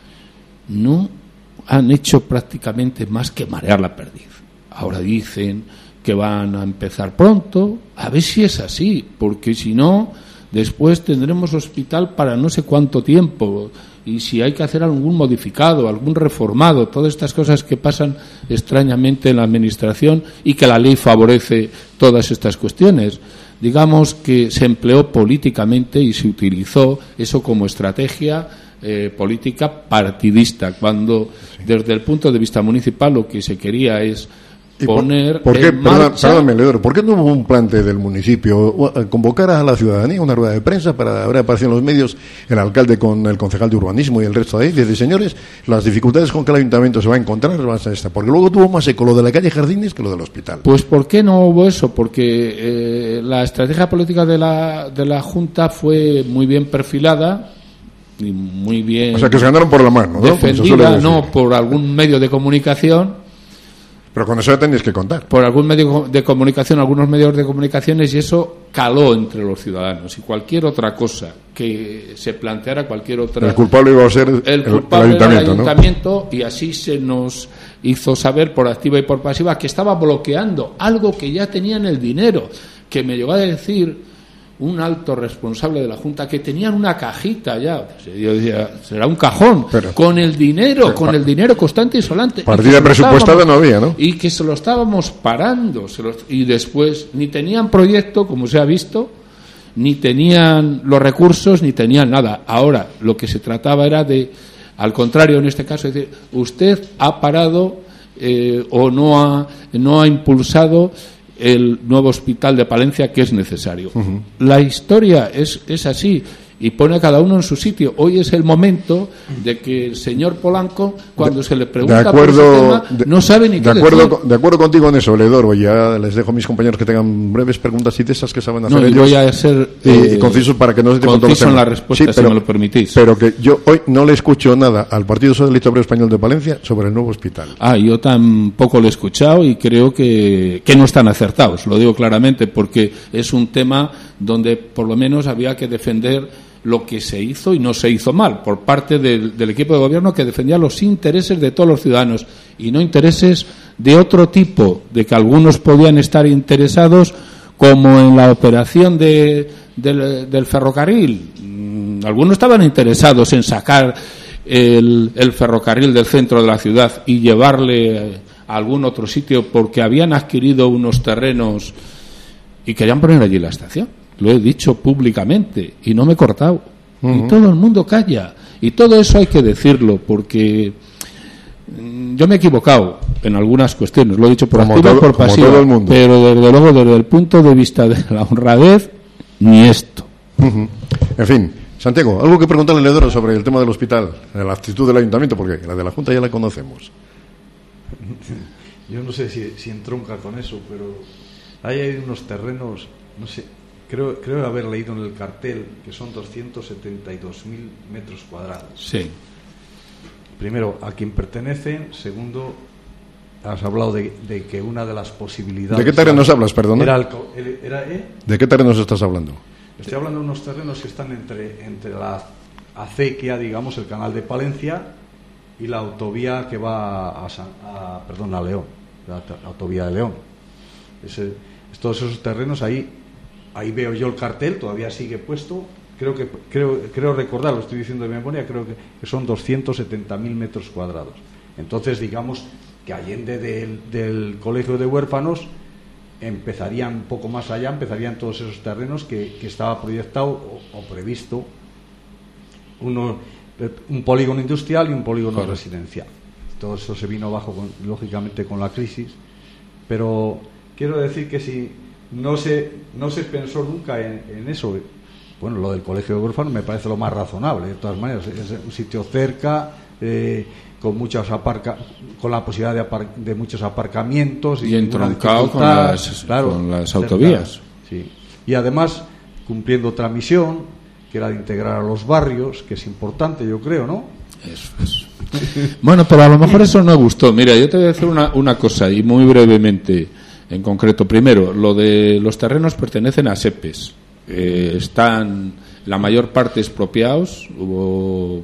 no han hecho prácticamente más que marear la perdiz. Ahora dicen que van a empezar pronto, a ver si es así, porque si no, después tendremos hospital para no sé cuánto tiempo, y si hay que hacer algún modificado, algún reformado, todas estas cosas que pasan extrañamente en la Administración y que la ley favorece todas estas cuestiones. Digamos que se empleó políticamente y se utilizó eso como estrategia política partidista, cuando desde el punto de vista municipal lo que se quería es poner en marcha... Perdóname, Leodoro, ¿por qué no hubo un plante del municipio? Convocar a la ciudadanía una rueda de prensa para ahora aparecer en los medios el alcalde con el concejal de urbanismo y el resto de ahí, desde señores, las dificultades con que el ayuntamiento se va a encontrar van a ser esta, porque luego tuvo más eco lo de la calle Jardines que lo del hospital. Pues ¿por qué no hubo eso? Porque la estrategia política de la Junta fue muy bien perfilada y muy bien... O sea, que se ganaron por la mano, ¿no? Defendida, no por algún medio de comunicación. Pero con eso ya tenéis que contar. Por algún medio de comunicación, algunos medios de comunicaciones, y eso caló entre los ciudadanos. Y cualquier otra cosa que se planteara, cualquier otra... El culpable iba a ser el ayuntamiento, ¿no? Y así se nos hizo saber por activa y por pasiva que estaba bloqueando algo que ya tenían el dinero, que me llegó a decir un alto responsable de la Junta que tenían una cajita ya, yo decía, será un cajón, con el dinero constante y solante. Partida presupuestada no había, ¿no? Y que se lo estábamos parando, y después ni tenían proyecto, como se ha visto, ni tenían los recursos, ni tenían nada. Ahora, lo que se trataba era de, al contrario, en este caso, es decir, usted ha parado o no ha impulsado el nuevo hospital de Palencia, que es necesario. La historia es así y pone a cada uno en su sitio. Hoy es el momento de que el señor Polanco, cuando se le pregunta por ese tema, no sabe ni qué decir. De acuerdo contigo en eso, Leodoro. Ya les dejo a mis compañeros que tengan breves preguntas y de esas que saben hacer ellos. Voy a ser concisos para que no se te conciso en la respuesta, si me lo permitís. Pero que yo hoy no le escucho nada al Partido Socialista Obrero Español de Palencia sobre el nuevo hospital. Yo tampoco lo he escuchado y creo que no están acertados, lo digo claramente, porque es un tema donde por lo menos había que defender lo que se hizo y no se hizo mal por parte del equipo de gobierno, que defendía los intereses de todos los ciudadanos y no intereses de otro tipo, de que algunos podían estar interesados, como en la operación del ferrocarril. algunos estaban interesados en sacar el ferrocarril del centro de la ciudad y llevarle a algún otro sitio porque habían adquirido unos terrenos y querían poner allí la estación. Lo he dicho públicamente y no me he cortado. Y todo el mundo calla. Y todo eso hay que decirlo porque yo me he equivocado en algunas cuestiones. Lo he dicho por activa y por pasiva. Pero desde luego, desde el punto de vista de la honradez, ni esto. En fin, Santiago, algo que preguntarle a Ledoro sobre el tema del hospital, la actitud del ayuntamiento, porque la de la Junta ya la conocemos. Yo no sé si entronca con eso, pero hay unos terrenos, no sé, creo haber leído en el cartel que son 272.000 metros cuadrados. Sí. Primero, ¿a quién pertenecen? Segundo, has hablado de que una de las posibilidades... ¿De qué terrenos hablas, perdón? ¿De qué terrenos estás hablando? Estoy hablando de unos terrenos que están entre la acequia, digamos, el canal de Palencia y la autovía que va a León, la autovía de León. Todos esos terrenos, ahí veo yo el cartel, todavía sigue puesto. Creo recordar, lo estoy diciendo de memoria, creo que son 270.000 metros cuadrados. Entonces, digamos que allende del colegio de huérfanos empezarían un poco más allá, empezarían todos esos terrenos que estaba proyectado o previsto un polígono industrial y un polígono residencial. Todo eso se vino abajo, lógicamente, con la crisis, pero quiero decir que si no se pensó nunca en eso. Bueno, lo del colegio de huérfanos me parece lo más razonable, de todas maneras. Es un sitio cerca, con la posibilidad de muchos aparcamientos y entroncado con las autovías. Sí. Y además cumpliendo otra misión, que era de integrar a los barrios, que es importante, yo creo, ¿no? Eso. Bueno, pero a lo mejor eso no gustó. Mira, yo te voy a decir una cosa, y muy brevemente, en concreto. Primero, lo de los terrenos pertenecen a SEPES. Están la mayor parte expropiados. Hubo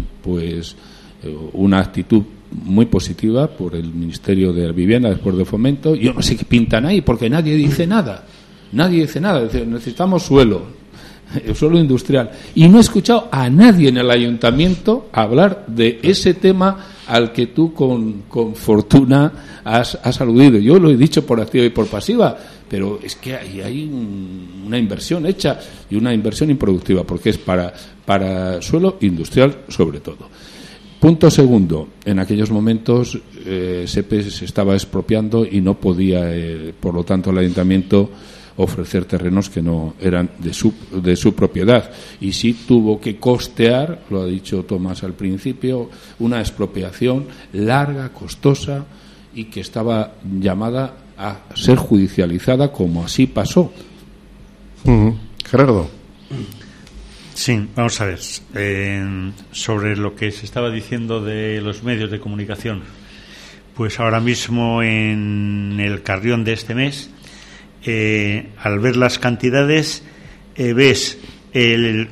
una actitud muy positiva por el Ministerio de Vivienda después de Fomento. Yo no sé qué pintan ahí porque nadie dice nada. Dice, necesitamos suelo industrial, y no he escuchado a nadie en el ayuntamiento hablar de ese tema al que tú con fortuna has aludido. Yo lo he dicho por activa y por pasiva, pero es que hay una inversión hecha y una inversión improductiva porque es para suelo industrial sobre todo. Punto segundo, en aquellos momentos SEPES se estaba expropiando y no podía, por lo tanto, el ayuntamiento ofrecer terrenos que no eran de su propiedad, y sí tuvo que costear, lo ha dicho Tomás al principio, una expropiación larga, costosa y que estaba llamada a ser judicializada, como así pasó. Gerardo. Sí, vamos a ver, sobre lo que se estaba diciendo de los medios de comunicación, pues ahora mismo en el Carrión de este mes, al ver las cantidades, ves el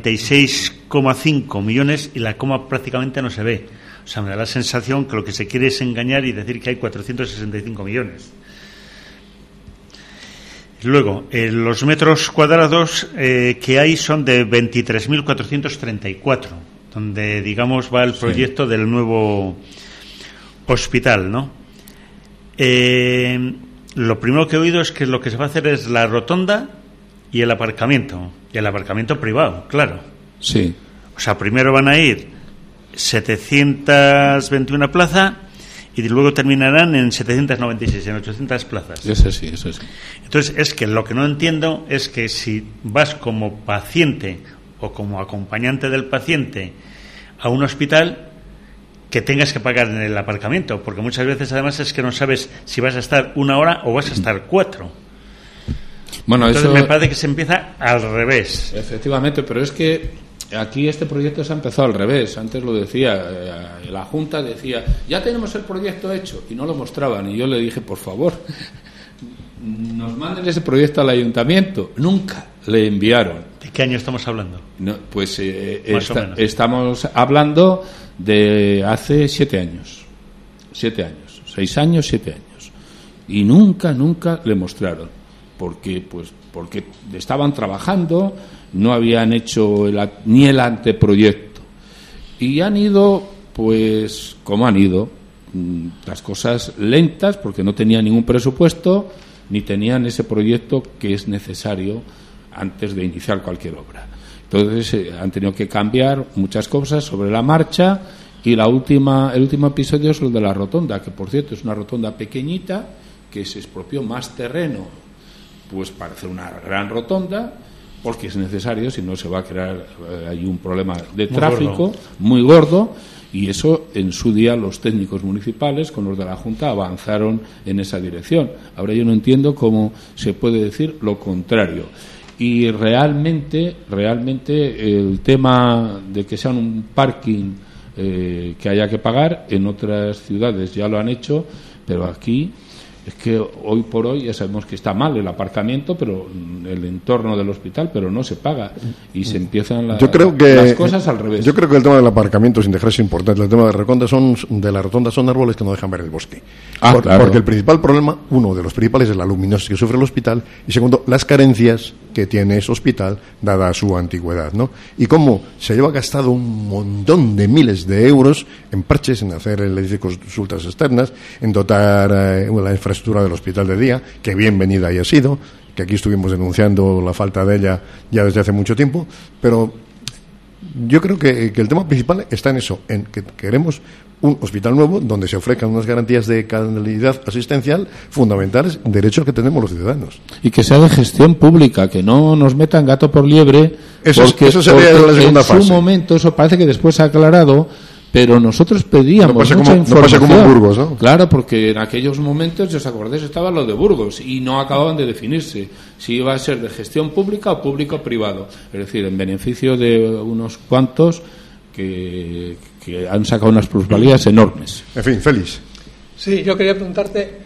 46,5 millones y la coma prácticamente no se ve. O sea, me da la sensación que lo que se quiere es engañar y decir que hay 465 millones. Luego, los metros cuadrados que hay son de 23.434, donde, digamos, va el proyecto del nuevo hospital, ¿no? Lo primero que he oído es que lo que se va a hacer es la rotonda y el aparcamiento privado, claro. Sí. O sea, primero van a ir 721 plazas y luego terminarán en 796, en 800 plazas. Eso sí. Entonces, es que lo que no entiendo es que si vas como paciente o como acompañante del paciente a un hospital, que tengas que pagar en el aparcamiento, porque muchas veces además es que no sabes si vas a estar 1 hora o vas a estar 4. Bueno, entonces eso... me parece que se empieza al revés. Efectivamente, pero es que aquí este proyecto se ha empezado al revés. Antes lo decía, la Junta decía, ya tenemos el proyecto hecho, y no lo mostraban, y yo le dije, por favor, nos manden ese proyecto al ayuntamiento. Nunca le enviaron. ¿De qué año estamos hablando? No, pues estamos hablando de hace 7 años. 7 años. 6 años, 7 años. Y nunca le mostraron. Porque, pues, porque estaban trabajando, no habían hecho ni el anteproyecto. Y han ido, pues, como han ido, las cosas lentas, porque no tenían ningún presupuesto, ni tenían ese proyecto que es necesario antes de iniciar cualquier obra. Entonces han tenido que cambiar muchas cosas sobre la marcha, y el último episodio es el de la rotonda, que por cierto es una rotonda pequeñita que se expropió más terreno pues para hacer una gran rotonda, porque es necesario, si no se va a crear ahí un problema de tráfico muy gordo, y eso en su día los técnicos municipales con los de la Junta avanzaron en esa dirección. Ahora yo no entiendo cómo se puede decir lo contrario. Y realmente el tema de que sea un parking que haya que pagar, en otras ciudades ya lo han hecho, pero aquí es que hoy por hoy ya sabemos que está mal el aparcamiento, pero el entorno del hospital, pero no se paga y se empiezan las cosas al revés. Yo creo que el tema del aparcamiento, sin dejar, es importante. El tema de la rotonda son árboles que no dejan ver el bosque. Claro. Porque el principal problema, uno de los principales, es la luminosidad que sufre el hospital, y segundo, las carencias que tiene ese hospital dada su antigüedad, ¿no? Y cómo se lleva gastado un montón de miles de euros en parches, en hacer el edificio consultas externas, en dotar la infraestructura del hospital de día, que bienvenida haya sido, que aquí estuvimos denunciando la falta de ella ya desde hace mucho tiempo, pero yo creo que el tema principal está en eso, en que queremos un hospital nuevo donde se ofrezcan unas garantías de calidad asistencial fundamentales, derechos que tenemos los ciudadanos. Y que sea de gestión pública, que no nos metan gato por liebre, eso sería la segunda fase. En su momento, eso parece que después se ha aclarado, pero nosotros pedíamos mucha información. No pasa como en Burgos, ¿no? Claro, porque en aquellos momentos, si os acordáis, estaba lo de Burgos y no acababan de definirse si iba a ser de gestión pública o público-privado. Es decir, en beneficio de unos cuantos que han sacado unas plusvalías enormes. En fin, Félix. Sí, yo quería preguntarte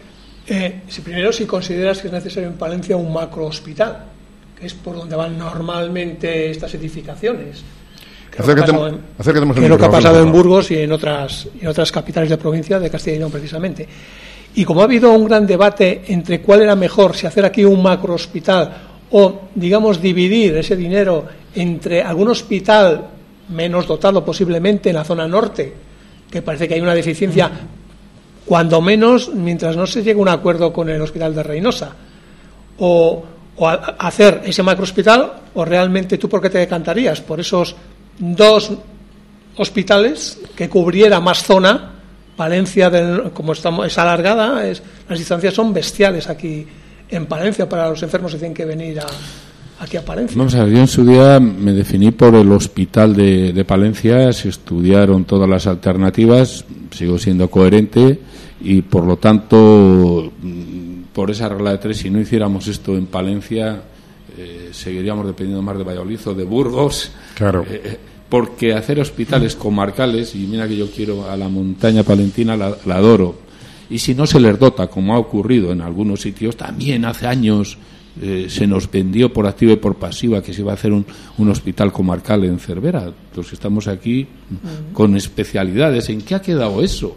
si consideras que es necesario en Palencia un macrohospital, que es por donde van normalmente estas edificaciones. Que es lo que ha pasado en Burgos y en otras capitales de provincia de Castilla y León, precisamente. Y como ha habido un gran debate entre cuál era mejor, si hacer aquí un macrohospital o, digamos, dividir ese dinero entre algún hospital menos dotado posiblemente en la zona norte, que parece que hay una deficiencia, cuando menos, mientras no se llegue a un acuerdo con el hospital de Reynosa, o hacer ese macrohospital, o realmente tú por qué te decantarías por esos dos hospitales que cubriera más zona. Palencia, como es alargada, las distancias son bestiales aquí en Palencia para los enfermos que tienen que venir aquí a Palencia. Vamos a ver, yo en su día me definí por el hospital de Palencia, se estudiaron todas las alternativas, sigo siendo coherente y por lo tanto, por esa regla de tres, si no hiciéramos esto en Palencia, seguiríamos dependiendo más de Valladolid o de Burgos. Claro. Porque hacer hospitales comarcales, y mira que yo quiero a la montaña palentina, la adoro, y si no se les dota, como ha ocurrido en algunos sitios, también hace años se nos vendió por activa y por pasiva que se iba a hacer un hospital comarcal en Cervera. Los que estamos aquí con especialidades, ¿en qué ha quedado eso?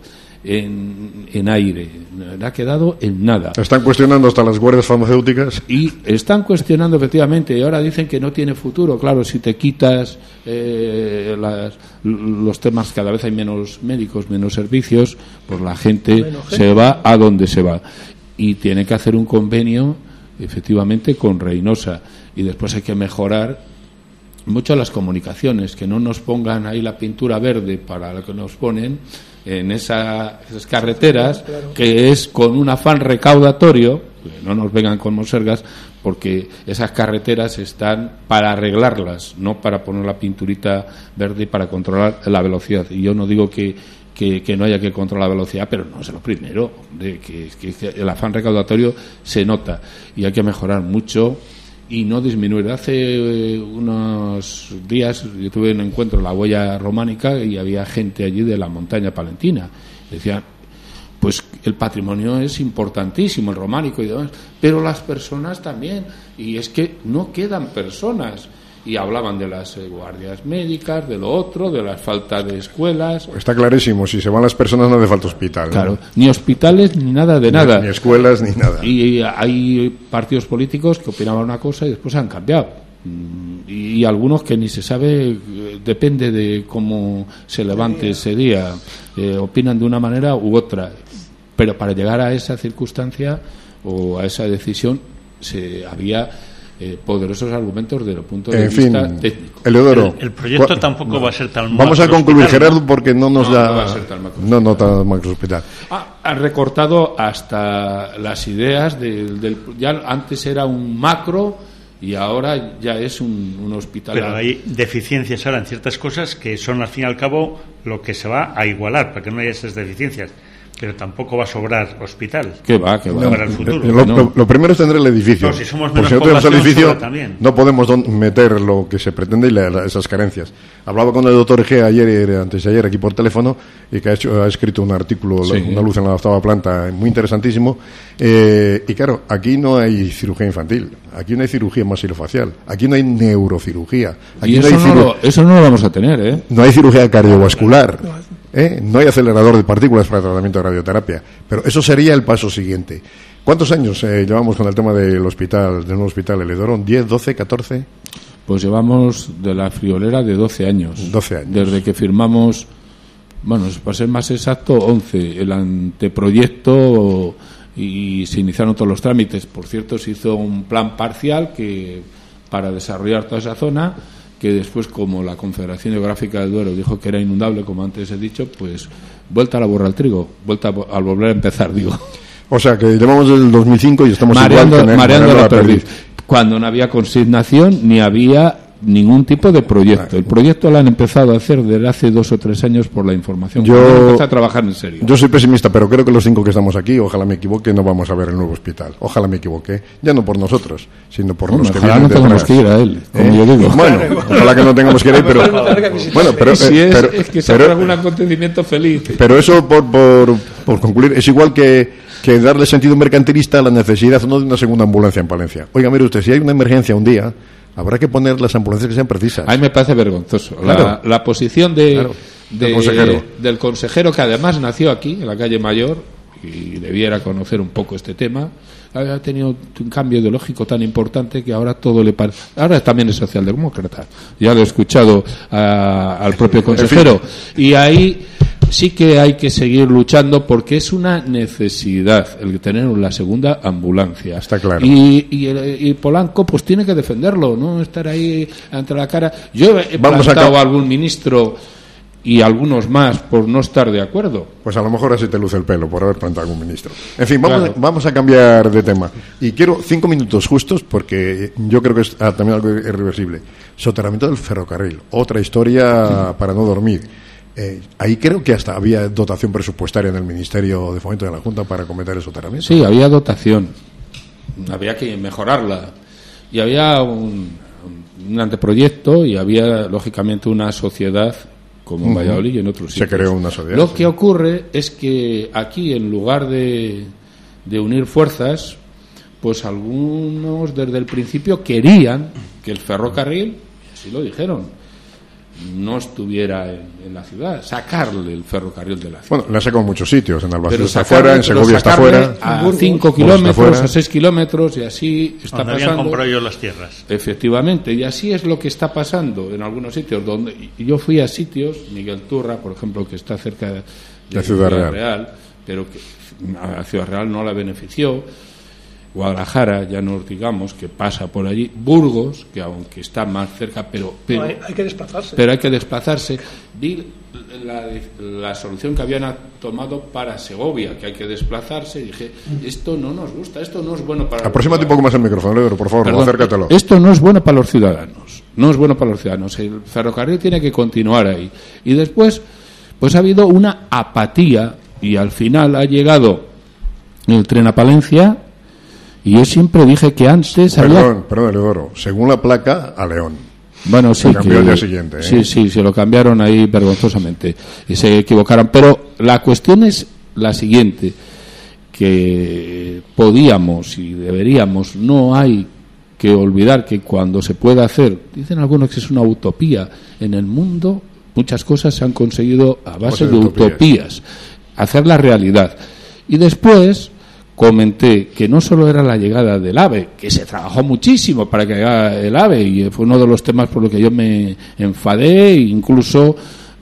En aire, ha quedado en nada. Están cuestionando hasta las guardias farmacéuticas. Y están cuestionando efectivamente, y ahora dicen que no tiene futuro. Claro, si te quitas los temas, cada vez hay menos médicos, menos servicios, pues la gente se va a donde se va. Y tiene que hacer un convenio, efectivamente, con Reynosa. Y después hay que mejorar mucho las comunicaciones, que no nos pongan ahí la pintura verde para lo que nos ponen en esas carreteras, claro, que es con un afán recaudatorio, que no nos vengan con monsergas, porque esas carreteras están para arreglarlas, no para poner la pinturita verde y para controlar la velocidad. Y yo no digo que no haya que controlar la velocidad, pero no es lo primero, que el afán recaudatorio se nota y hay que mejorar mucho y no disminuir. Hace unos días yo tuve un encuentro en la huella románica y había gente allí de la montaña palentina. Decían, pues el patrimonio es importantísimo, el románico y demás, pero las personas también, y es que no quedan personas. y hablaban de las guardias médicas, de lo otro, de la falta de escuelas. Está clarísimo, si se van las personas no hace falta hospital. Claro, ¿no? ni hospitales ni nada de nada. Ni escuelas ni nada. Y hay partidos políticos que opinaban una cosa y después han cambiado. Y algunos que ni se sabe, depende de cómo se levante ese día, opinan de una manera u otra. Pero para llegar a esa circunstancia o a esa decisión había poderosos argumentos desde el punto de vista técnico. Eleodoro, el proyecto tampoco va a ser tan vamos a concluir, hospital, Gerardo, porque no nos da... No va a ser tan macro no tan macro hospital. Ha recortado hasta las ideas ya antes era un macro y ahora ya es un hospital. Pero hay deficiencias ahora en ciertas cosas que son al fin y al cabo lo que se va a igualar para que no haya esas deficiencias. Pero tampoco va a sobrar hospital. ¿Qué va? Para el futuro. Lo primero es tener el edificio. No, si somos porque menos si no tenemos el población, edificio, sobra también. no podemos meter lo que se pretende y esas carencias. Hablaba con el doctor Egea antes de ayer, aquí por teléfono, y que ha escrito un artículo, Una luz en la octava planta, muy interesantísimo. Y claro, aquí no hay cirugía infantil, aquí no hay cirugía maxilofacial, aquí no hay neurocirugía. Aquí y eso no lo vamos a tener, ¿eh? No hay cirugía cardiovascular. No hay acelerador de partículas para tratamiento de radioterapia, pero eso sería el paso siguiente. ¿Cuántos años llevamos con el tema del nuevo hospital Eleodoro? ¿10, 12, 14? Pues llevamos de la friolera de 12 años. 12 años. Desde que firmamos, para ser más exacto, 11, el anteproyecto y se iniciaron todos los trámites. Por cierto, se hizo un plan parcial para desarrollar toda esa zona, que después, como la Confederación Geográfica del Duero dijo que era inundable, como antes he dicho, pues vuelta a la borra al trigo, vuelta a volver a empezar, digo. O sea, que llevamos del 2005 y estamos mareando la perdiz. Cuando no había consignación ni había ningún tipo de proyecto. El proyecto lo han empezado a hacer desde hace 2 o 3 años por la información. Yo empecé a trabajar en serio. Yo soy pesimista, pero creo que los 5 que estamos aquí, ojalá me equivoque, no vamos a ver el nuevo hospital. Ojalá me equivoque. Ya no por nosotros, sino por los que vienen no detrás. tenemos que ir a él, como yo digo. Bueno, ojalá que no tengamos que ir, pero... bueno, pero es que sea algún acontecimiento feliz. Pero eso, por concluir, es igual que darle sentido mercantilista a la necesidad no de una segunda ambulancia en Palencia. Oiga, mire usted, si hay una emergencia un día, habrá que poner las ambulancias que sean precisas. A mí me parece vergonzoso. Claro. La posición del consejero, que además nació aquí, en la calle Mayor, y debiera conocer un poco este tema, ha tenido un cambio ideológico tan importante que ahora todo le parece. Ahora también es socialdemócrata. Ya lo he escuchado al propio consejero. Y ahí sí que hay que seguir luchando porque es una necesidad el tener la segunda ambulancia. Está claro. Y Polanco pues tiene que defenderlo, no estar ahí ante la cara. Yo he plantado a algún ministro y algunos más por no estar de acuerdo. Pues a lo mejor así te luce el pelo por haber plantado algún ministro. En fin, vamos a cambiar de tema. Y quiero 5 minutos justos porque yo creo que es también algo irreversible. Soterramiento del ferrocarril, otra historia para no dormir. Ahí creo que hasta había dotación presupuestaria en el Ministerio de Fomento de la Junta para acometer el soterramiento. Sí, había dotación. Había que mejorarla. Y había un anteproyecto y había, lógicamente, una sociedad como en Valladolid y en otros sitios. Se creó una sociedad. Lo que ocurre es que aquí, en lugar de unir fuerzas, pues algunos desde el principio querían que el ferrocarril, y así lo dijeron, no estuviera en la ciudad, sacarle el ferrocarril de la ciudad. Bueno, le ha sacado en muchos sitios, en Albacete está fuera, en Segovia está fuera, a 5 kilómetros, a 6 kilómetros, y así está pasando. Habían comprado ellos las tierras. Efectivamente, y así es lo que está pasando en algunos sitios donde yo fui a sitios, Miguel Turra, por ejemplo, que está cerca de Ciudad Real, pero que a Ciudad Real no la benefició. Guadalajara, ya nos digamos, que pasa por allí. Burgos, que aunque está más cerca, pero hay que desplazarse. Pero hay que desplazarse. Vi la solución que habían tomado para Segovia, que hay que desplazarse, y dije, esto no nos gusta, esto no es bueno para... Apróximate un poco más el micrófono, Leandro, por favor, acércatelo. Esto no es bueno para los ciudadanos, no es bueno para los ciudadanos. El ferrocarril tiene que continuar ahí. Y después, pues ha habido una apatía, y al final ha llegado el tren a Palencia. Y yo siempre dije que antes Perdón, Eleodoro. Según la placa, a León. Bueno, sí. Se cambió el día siguiente. Sí, se lo cambiaron ahí vergonzosamente. Y se equivocaron. Pero la cuestión es la siguiente. Que podíamos y deberíamos, no hay que olvidar que cuando se puede hacer, dicen algunos que es una utopía, en el mundo muchas cosas se han conseguido a base de utopías, hacer la realidad. Y después comenté que no solo era la llegada del AVE, que se trabajó muchísimo para que llegara el AVE, y fue uno de los temas por los que yo me enfadé, incluso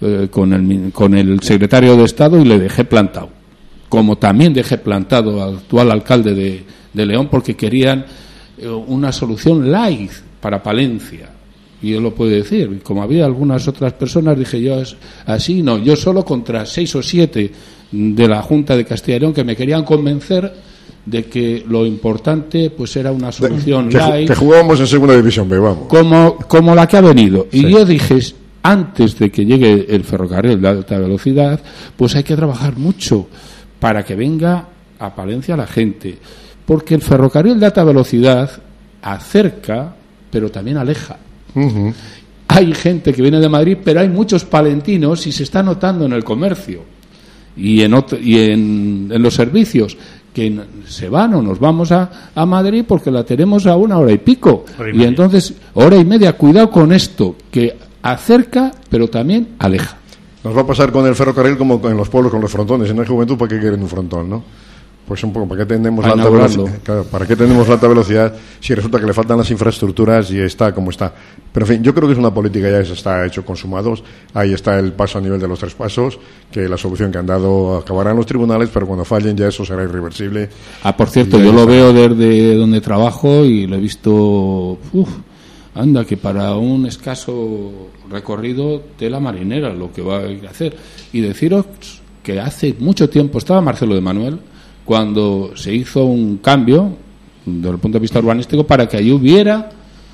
con el secretario de Estado, y le dejé plantado. Como también dejé plantado al actual alcalde de León, porque querían una solución light para Palencia. Y él lo puede decir. Y como había algunas otras personas, dije yo, así no, yo solo contra 6 o 7 de la Junta de Castilla y León que me querían convencer de que lo importante pues era una solución light. Que jugábamos en segunda división B, vamos. Como la que ha venido. Y sí. Yo dije, antes de que llegue el ferrocarril de alta velocidad, pues hay que trabajar mucho para que venga a Palencia la gente. Porque el ferrocarril de alta velocidad acerca, pero también aleja. Uh-huh. Hay gente que viene de Madrid, pero hay muchos palentinos y se está notando en el comercio y en los servicios que se van o nos vamos a Madrid porque la tenemos a 1 hora y pico. Y entonces, 1 hora y media, cuidado con esto, que acerca, pero también aleja. Nos va a pasar con el ferrocarril como en los pueblos con los frontones. Si no hay juventud, ¿para qué quieren un frontón, no? Pues un poco, ¿para qué tenemos la alta velocidad? Claro, ¿para qué tenemos la alta velocidad si resulta que le faltan las infraestructuras y está como está? Pero en fin, yo creo que es una política ya está hecho consumados. Ahí está el paso a nivel de los 3 pasos, que la solución que han dado acabará en los tribunales, pero cuando fallen ya eso será irreversible. Por cierto, yo lo veo desde donde trabajo y lo he visto. Anda, que para un escaso recorrido tela marinera lo que va a hacer. Y deciros que hace mucho tiempo estaba Marcelo de Manuel cuando se hizo un cambio desde el punto de vista urbanístico para que allí hubiera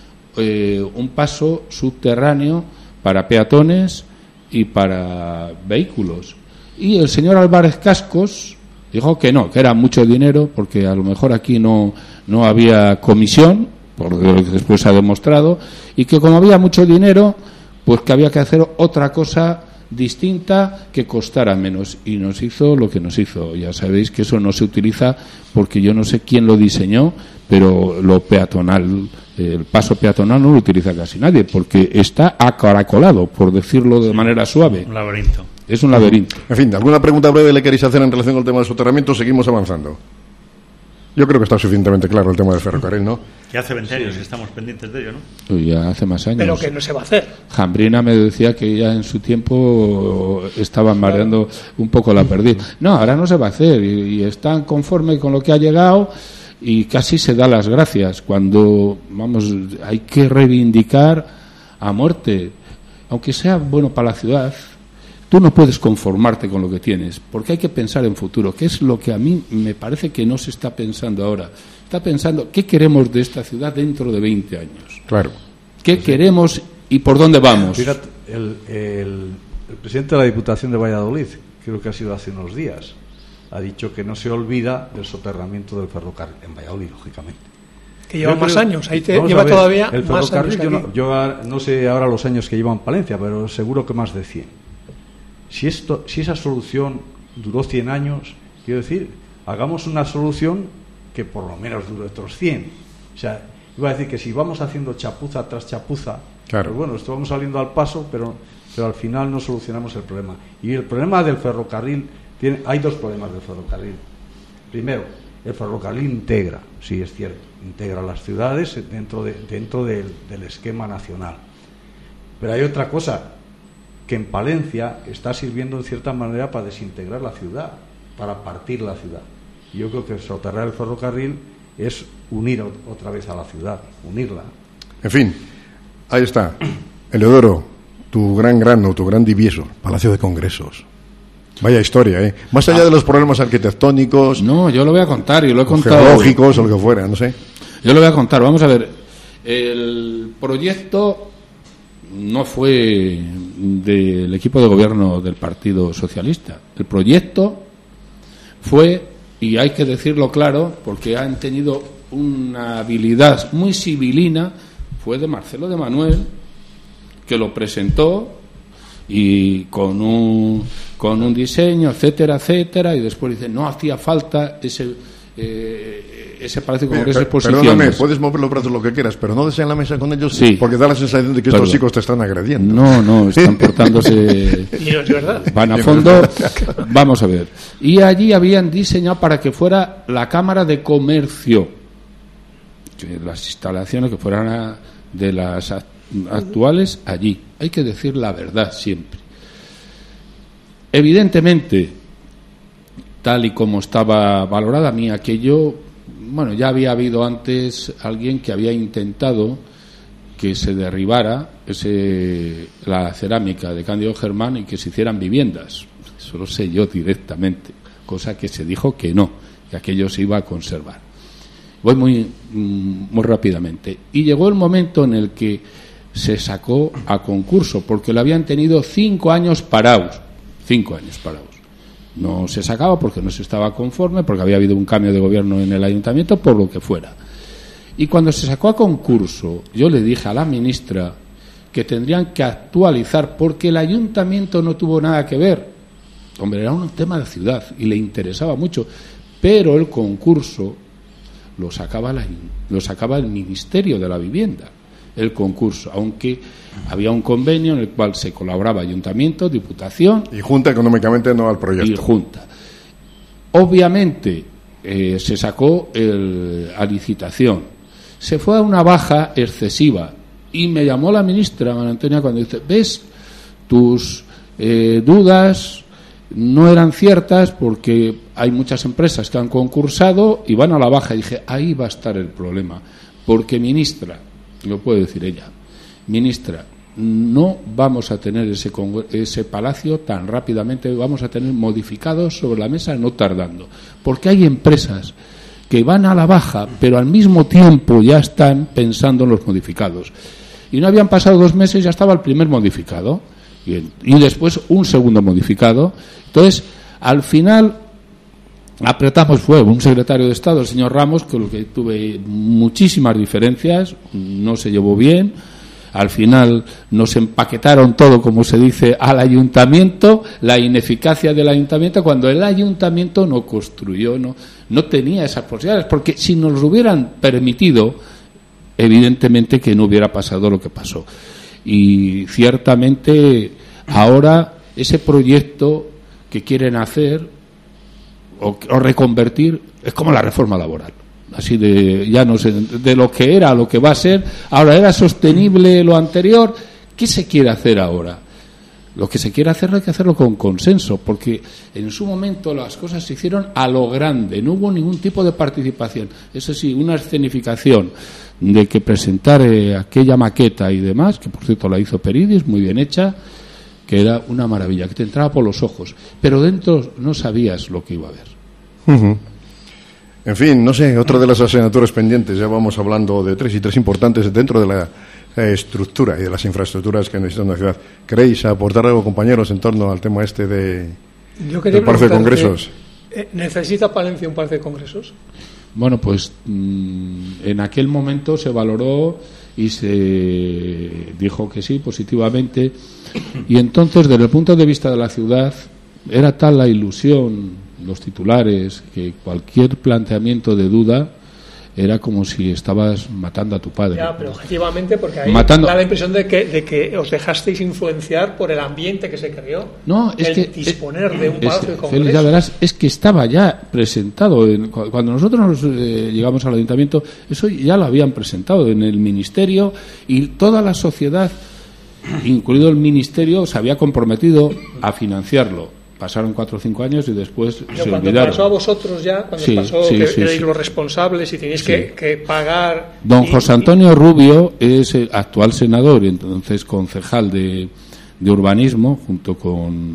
un paso subterráneo para peatones y para vehículos. Y el señor Álvarez Cascos dijo que no, que era mucho dinero porque a lo mejor aquí no había comisión, por lo que después se ha demostrado, y que como había mucho dinero, pues que había que hacer otra cosa distinta que costara menos, y nos hizo lo que nos hizo. Ya sabéis que eso no se utiliza porque yo no sé quién lo diseñó, pero lo peatonal, el paso peatonal no lo utiliza casi nadie porque está acaracolado, por decirlo de manera suave. Un laberinto. Es un laberinto. En fin, ¿alguna pregunta breve le queréis hacer en relación con el tema del soterramiento? Seguimos avanzando. Yo creo que está suficientemente claro el tema del ferrocarril, ¿no? Ya hace 20 años que estamos pendientes de ello, ¿no? Ya hace más años. Pero que no se va a hacer. Jambrina me decía que ya en su tiempo estaban mareando un poco la perdiz. No, ahora no se va a hacer y están conforme con lo que ha llegado y casi se da las gracias cuando, vamos, hay que reivindicar a muerte, aunque sea bueno para la ciudad. Tú no puedes conformarte con lo que tienes, porque hay que pensar en futuro, que es lo que a mí me parece que no se está pensando ahora. Está pensando, ¿qué queremos de esta ciudad dentro de 20 años? Claro. ¿Qué queremos y por dónde vamos? Fíjate, el presidente de la Diputación de Valladolid, creo que ha sido hace unos días, ha dicho que no se olvida del soterramiento del ferrocarril, en Valladolid, lógicamente. Que lleva más años, ahí lleva todavía el más años. Yo no sé ahora los años que lleva en Palencia, pero seguro que más de 100. Si esa solución duró 100 años, quiero decir, hagamos una solución que por lo menos dure otros 100. O sea, iba a decir que si vamos haciendo chapuza tras chapuza, claro. Pues bueno, esto vamos saliendo al paso, pero al final no solucionamos el problema. Y el problema del ferrocarril, hay 2 problemas del ferrocarril. Primero, el ferrocarril integra, sí es cierto, integra las ciudades dentro del esquema nacional. Pero hay otra cosa, que en Palencia está sirviendo en cierta manera para desintegrar la ciudad, para partir la ciudad. Y yo creo que soterrar el ferrocarril es unir otra vez a la ciudad, unirla. En fin, ahí está. Eleodoro, tu gran divieso, Palacio de Congresos. Vaya historia, ¿eh? Más allá de los problemas arquitectónicos... No, yo lo voy a contar, y lo he contado... geológicos o lo que fuera, no sé. Yo lo voy a contar, vamos a ver. El proyecto no fue del equipo de gobierno del Partido Socialista. El proyecto fue, y hay que decirlo claro, porque han tenido una habilidad muy civilina, fue de Marcelo de Manuel, que lo presentó y con un diseño, etcétera, etcétera, y después dice, no hacía falta ese Palacio de Congresos es posición. Perdóname, puedes mover los brazos lo que quieras, pero no des en la mesa con ellos, sí, porque da la sensación de que estos chicos te están agrediendo. No, están portándose. Y no es verdad. Van a fondo. Vamos a ver. Y allí habían diseñado para que fuera la Cámara de Comercio, que las instalaciones que fueran de las actuales allí. Hay que decir la verdad siempre. Evidentemente, tal y como estaba valorada, a mí aquello, bueno, ya había habido antes alguien que había intentado que se derribara la cerámica de Cándido Germán y que se hicieran viviendas. Eso lo sé yo directamente, cosa que se dijo que no, que aquello se iba a conservar. Voy muy rápidamente. Y llegó el momento en el que se sacó a concurso, porque lo habían tenido 5 años parados. 5 años parados. No se sacaba porque no se estaba conforme, porque había habido un cambio de gobierno en el ayuntamiento, por lo que fuera. Y cuando se sacó a concurso, yo le dije a la ministra que tendrían que actualizar, porque el ayuntamiento no tuvo nada que ver. Hombre, era un tema de ciudad y le interesaba mucho, pero el concurso lo sacaba el Ministerio de la Vivienda, el concurso, aunque había un convenio en el cual se colaboraba ayuntamiento, diputación y junta, económicamente no al proyecto. Y junta. Obviamente se sacó a licitación, se fue a una baja excesiva y me llamó la ministra María Antonia cuando dice: ves, tus dudas no eran ciertas porque hay muchas empresas que han concursado y van a la baja. Y dije, ahí va a estar el problema, porque ministra, lo puede decir ella, ministra, no vamos a tener ese palacio tan rápidamente, vamos a tener modificados sobre la mesa no tardando, porque hay empresas que van a la baja pero al mismo tiempo ya están pensando en los modificados, y no habían pasado 2 meses, ya estaba el primer modificado y después un segundo modificado. Entonces, al final apretamos, fue un secretario de Estado, el señor Ramos, con el que tuve muchísimas diferencias, no se llevó bien. Al final nos empaquetaron todo, como se dice, al ayuntamiento, la ineficacia del ayuntamiento, cuando el ayuntamiento no construyó, no tenía esas posibilidades, porque si nos lo hubieran permitido, evidentemente que no hubiera pasado lo que pasó. Y ciertamente ahora ese proyecto que quieren hacer o reconvertir es como la reforma laboral, así ya no sé, de lo que era a lo que va a ser. Ahora, era sostenible lo anterior, ¿qué se quiere hacer ahora? Lo que se quiere hacer hay que hacerlo con consenso, porque en su momento las cosas se hicieron a lo grande, no hubo ningún tipo de participación. Eso sí, una escenificación de que presentar aquella maqueta y demás, que por cierto la hizo Peridis, muy bien hecha, que era una maravilla, que te entraba por los ojos, pero dentro no sabías lo que iba a haber. En fin, no sé, otra de las asignaturas pendientes, ya vamos hablando de 3 importantes dentro de la estructura y de las infraestructuras que necesita una ciudad. ¿Queréis aportar algo, compañeros, en torno al tema este del Palacio de Congresos? ¿Necesita Palencia un Palacio de Congresos? Bueno, pues en aquel momento se valoró y se dijo que sí, positivamente, y entonces, desde el punto de vista de la ciudad, era tal la ilusión, los titulares, que cualquier planteamiento de duda era como si estabas matando a tu padre. Ya, pero objetivamente, porque ahí da la impresión de que os dejasteis influenciar por el ambiente que se creó. No, es que disponer de un Palacio de Congresos. Ya verás, es que estaba ya presentado. Cuando nosotros llegamos al ayuntamiento, eso ya lo habían presentado en el ministerio, y toda la sociedad, incluido el ministerio, se había comprometido a financiarlo. Pasaron 4 o 5 años y después se olvidaron. Cuando pasó a vosotros ya, cuando pasó que erais los responsables y tenéis que pagar... Don José Antonio Rubio es el actual senador y entonces concejal de urbanismo, junto con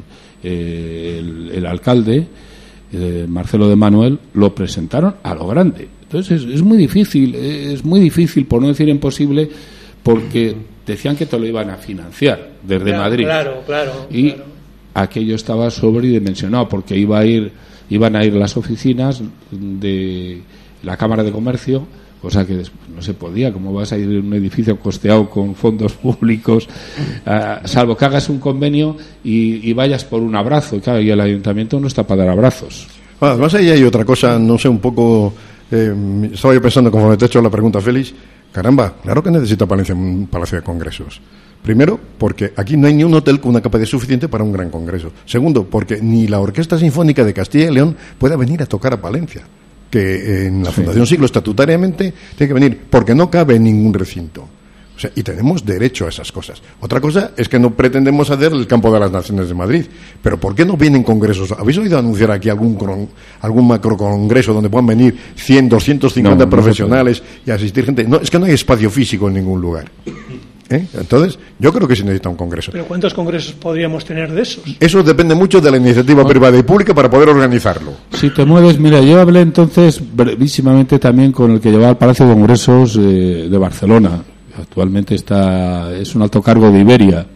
el alcalde, Marcelo de Manuel, lo presentaron a lo grande. Entonces es muy difícil, por no decir imposible, porque decían que te lo iban a financiar desde Madrid. Claro. Aquello estaba sobredimensionado, porque iban a ir las oficinas de la Cámara de Comercio, cosa que no se podía. ¿Cómo vas a ir a un edificio costeado con fondos públicos, salvo que hagas un convenio y vayas por un abrazo? Claro, y el ayuntamiento no está para dar abrazos. Además, ahí hay otra cosa, no sé, un poco estaba yo pensando, conforme te he hecho la pregunta, Félix, caramba, claro que necesita Palencia un palacio de congresos. Primero, porque aquí no hay ni un hotel con una capacidad suficiente para un gran congreso. Segundo, porque ni la Orquesta Sinfónica de Castilla y León puede venir a tocar a Palencia, que en la Fundación Siglo estatutariamente tiene que venir, porque no cabe en ningún recinto. O sea, y tenemos derecho a esas cosas. Otra cosa es que no pretendemos hacer el Campo de las Naciones de Madrid. Pero ¿por qué no vienen congresos? ¿Habéis oído anunciar aquí algún macrocongreso donde puedan venir 100, 250 profesionales y asistir gente? No, es que no hay espacio físico en ningún lugar. Entonces, yo creo que se necesita un congreso. ¿Pero cuántos congresos podríamos tener de esos? Eso depende mucho de la iniciativa privada y pública para poder organizarlo. Si te mueves, mira, yo hablé entonces brevísimamente también con el que llevaba el Palacio de Congresos de Barcelona. Actualmente es un alto cargo de Iberia,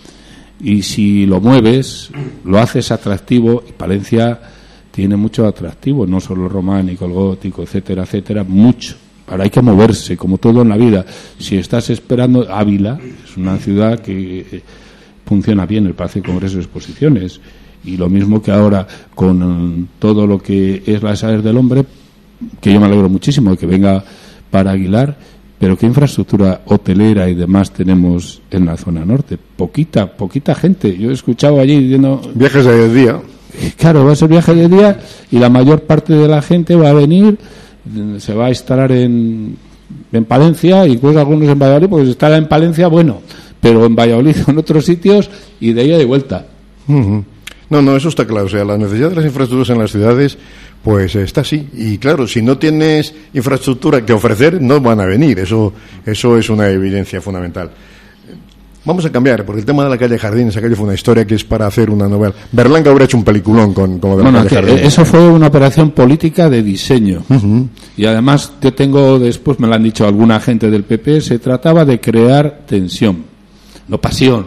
y si lo mueves, lo haces atractivo, y Palencia tiene mucho atractivo, no solo el románico, el gótico, etcétera, etcétera, mucho. Ahora hay que moverse, como todo en la vida. Si estás esperando, Ávila es una ciudad que funciona bien, el Palacio de Congresos y Exposiciones, y lo mismo que ahora con todo lo que es las Sales del Hombre, que yo me alegro muchísimo de que venga para Aguilar. Pero ¿qué infraestructura hotelera y demás tenemos en la zona norte? Poquita gente. Yo he escuchado allí diciendo... Viajes de día. Claro, va a ser viaje de día, y la mayor parte de la gente va a venir, se va a instalar en Palencia, incluso algunos en Valladolid, porque se instala en Palencia, bueno, pero en Valladolid o en otros sitios, y de ida y de vuelta. Uh-huh. No, eso está claro. O sea, la necesidad de las infraestructuras en las ciudades, pues está así. Y claro, si no tienes infraestructura que ofrecer, no van a venir. Eso es una evidencia fundamental. Vamos a cambiar, porque el tema de la calle Jardines, aquello fue una historia que es para hacer una novela. Berlanga hubiera hecho un peliculón con de la calle Jardines. Eso fue una operación política de diseño. Uh-huh. Y además, yo tengo, después me lo han dicho alguna gente del PP, se trataba de crear tensión, no pasión,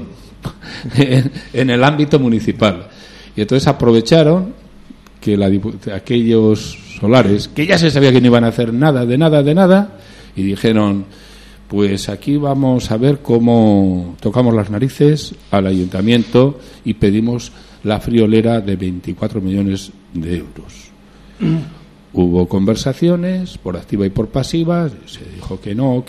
en el ámbito municipal. Y entonces aprovecharon que aquellos solares, que ya se sabía que no iban a hacer nada, y dijeron, pues aquí vamos a ver cómo tocamos las narices al ayuntamiento y pedimos la friolera de 24 millones de euros. Hubo conversaciones por activa y por pasiva, se dijo que no,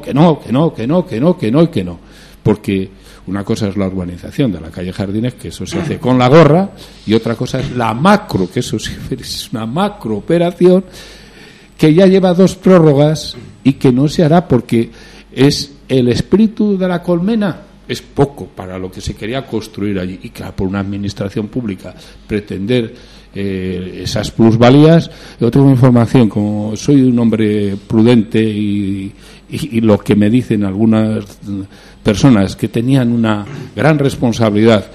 porque una cosa es la urbanización de la calle Jardines, que eso se hace con la gorra, y otra cosa es la macro, que eso sí es una macro operación que ya lleva 2 prórrogas y que no se hará porque es el espíritu de la colmena, es poco para lo que se quería construir allí. Y claro, por una administración pública pretender esas plusvalías. Yo tengo información, como soy un hombre prudente y lo que me dicen algunas personas que tenían una gran responsabilidad,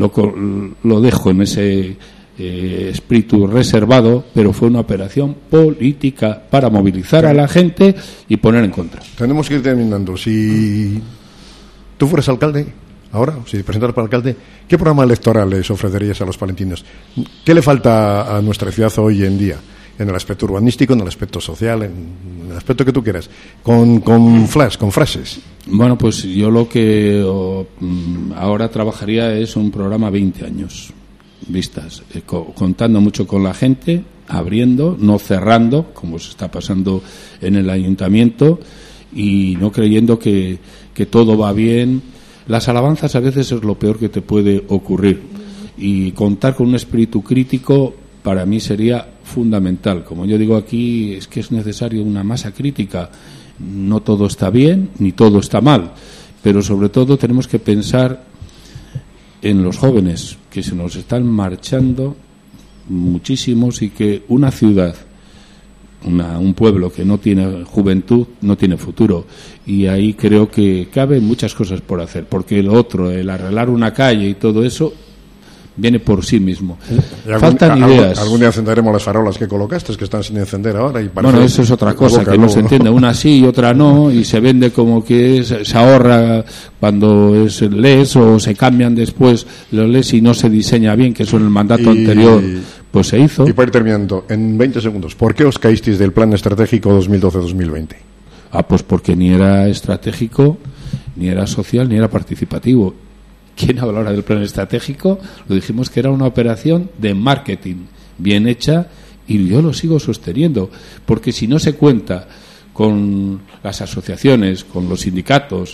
lo dejo en ese espíritu reservado, pero fue una operación política para movilizar a la gente y poner en contra. Tenemos que ir terminando. Si tú fueras alcalde ahora, si te presentaras para alcalde, ¿qué programa electoral les ofrecerías a los palentinos? ¿Qué le falta a nuestra ciudad hoy en día? En el aspecto urbanístico, en el aspecto social, en el aspecto que tú quieras, con frases. Bueno, pues yo lo que ahora trabajaría es un programa 20 años vistas, contando mucho con la gente, abriendo, no cerrando, como se está pasando en el ayuntamiento, y no creyendo que todo va bien. Las alabanzas a veces es lo peor que te puede ocurrir, y contar con un espíritu crítico para mí sería fundamental. Como yo digo aquí, es que es necesario una masa crítica. No todo está bien ni todo está mal, pero sobre todo tenemos que pensar en los jóvenes, que se nos están marchando muchísimos, y que una ciudad, un pueblo que no tiene juventud no tiene futuro. Y ahí creo que caben muchas cosas por hacer, porque lo otro, el arreglar una calle y todo eso, viene por sí mismo. Faltan ideas. Algún día encenderemos las farolas que colocaste, que están sin encender ahora. Y bueno, eso es otra cosa, que no se entiende. Una sí y otra no, y se vende como que se ahorra cuando es LES, o se cambian después los LES y no se diseña bien, que eso en el mandato anterior pues se hizo. Y para ir terminando, en 20 segundos, ¿por qué os caísteis del plan estratégico 2012-2020? Pues porque ni era estratégico, ni era social, ni era participativo. ¿Quién habla ahora del plan estratégico? Lo dijimos que era una operación de marketing bien hecha Y yo lo sigo sosteniendo, porque si no se cuenta con las asociaciones, con los sindicatos,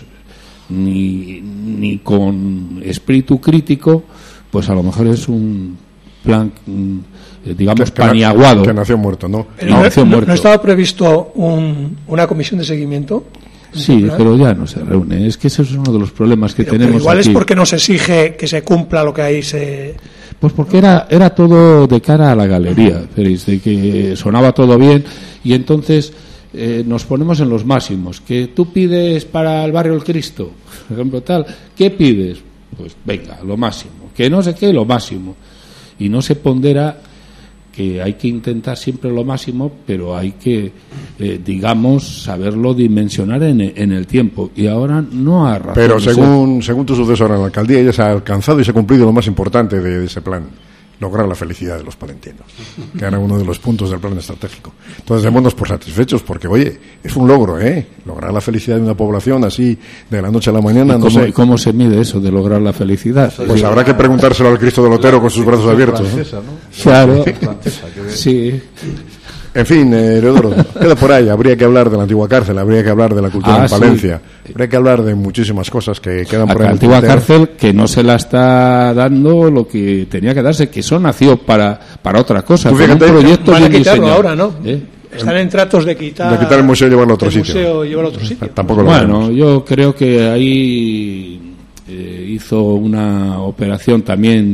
ni con espíritu crítico, pues a lo mejor es un plan, digamos, paniaguado. Que nació muerto, ¿no? ¿No estaba previsto una comisión de seguimiento? Sí, pero ya no se reúne. Es que ese es uno de los problemas que tenemos pero igual aquí. Es porque no se exige que se cumpla lo que ahí se... Pues porque era todo de cara a la galería, ¿veis? De que sonaba todo bien y entonces nos ponemos en los máximos. Que tú pides para el barrio El Cristo, por ejemplo, tal. ¿Qué pides? Pues venga, lo máximo. Que no sé qué, lo máximo. Y no se pondera que hay que intentar siempre lo máximo, pero hay que, digamos, saberlo dimensionar en el tiempo. Y ahora no ha razón. Pero según tu sucesor en la alcaldía, ya se ha alcanzado y se ha cumplido lo más importante de ese plan: lograr la felicidad de los palentinos, que era uno de los puntos del plan estratégico. Entonces, démonos por satisfechos, porque, oye, es un logro, lograr la felicidad de una población así, de la noche a la mañana, no sé. ¿Cómo se mide eso de lograr la felicidad? Pues habrá que preguntárselo al Cristo de Lotero con sus brazos abiertos, francesa, ¿no? Claro, sí. En fin, Leodoro, queda por ahí. Habría que hablar de la antigua cárcel, habría que hablar de la cultura en Palencia, habría que hablar de muchísimas cosas que quedan por ahí. La antigua cárcel que no se la está dando lo que tenía que darse, que eso nació para otra cosa. Tú fíjate, un proyecto van a bien quitarlo diseñado. ahora, ¿no? Están en tratos de quitar el museo y llevarlo a otro sitio. Tampoco lo bueno, vemos. yo creo que ahí hizo una operación también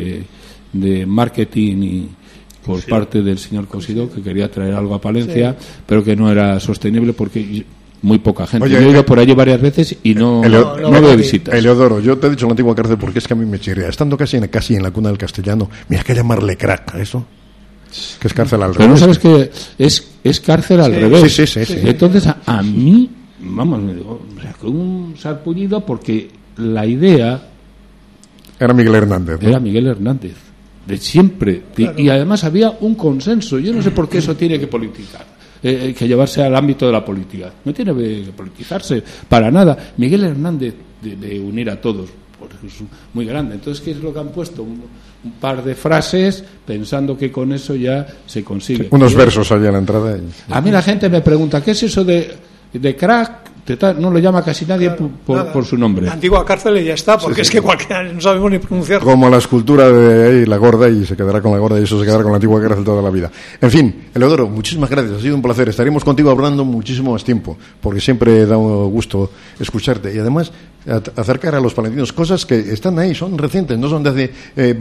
de marketing y por parte del señor Cosido, que quería traer algo a Palencia, pero que no era sostenible porque muy poca gente. Oye, yo he ido por allí varias veces y no veo visitas. Eleodoro, yo te he dicho la antigua cárcel porque es que a mí me chirría. Estando casi en la cuna del castellano, mira que llamarle crack a eso, que es cárcel al revés. Pero no sabes que es cárcel al revés. Sí. Entonces a mí, vamos, me digo, con un sarpullido porque la idea era Miguel Hernández, ¿no? Era Miguel Hernández. De siempre. Claro. Y además había un consenso. Yo no sé por qué eso tiene que politizar, que llevarse al ámbito de la política. No tiene que politizarse para nada. Miguel Hernández de unir a todos, pues es muy grande. Entonces, ¿qué es lo que han puesto? Un par de frases pensando que con eso ya se consigue. Unos versos allá en la entrada. A mí la gente me pregunta, ¿qué es eso de crack? No lo llama casi nadie por su nombre. La antigua cárcel y ya está, porque es que cualquiera no sabemos ni pronunciar. Como la escultura de ahí, la gorda, y se quedará con la gorda, y eso se quedará con la antigua cárcel toda la vida. En fin, Eleodoro, muchísimas gracias, ha sido un placer. Estaremos contigo hablando muchísimo más tiempo, porque siempre da gusto escucharte. Y además, acercar a los palentinos cosas que están ahí, son recientes, no son de hace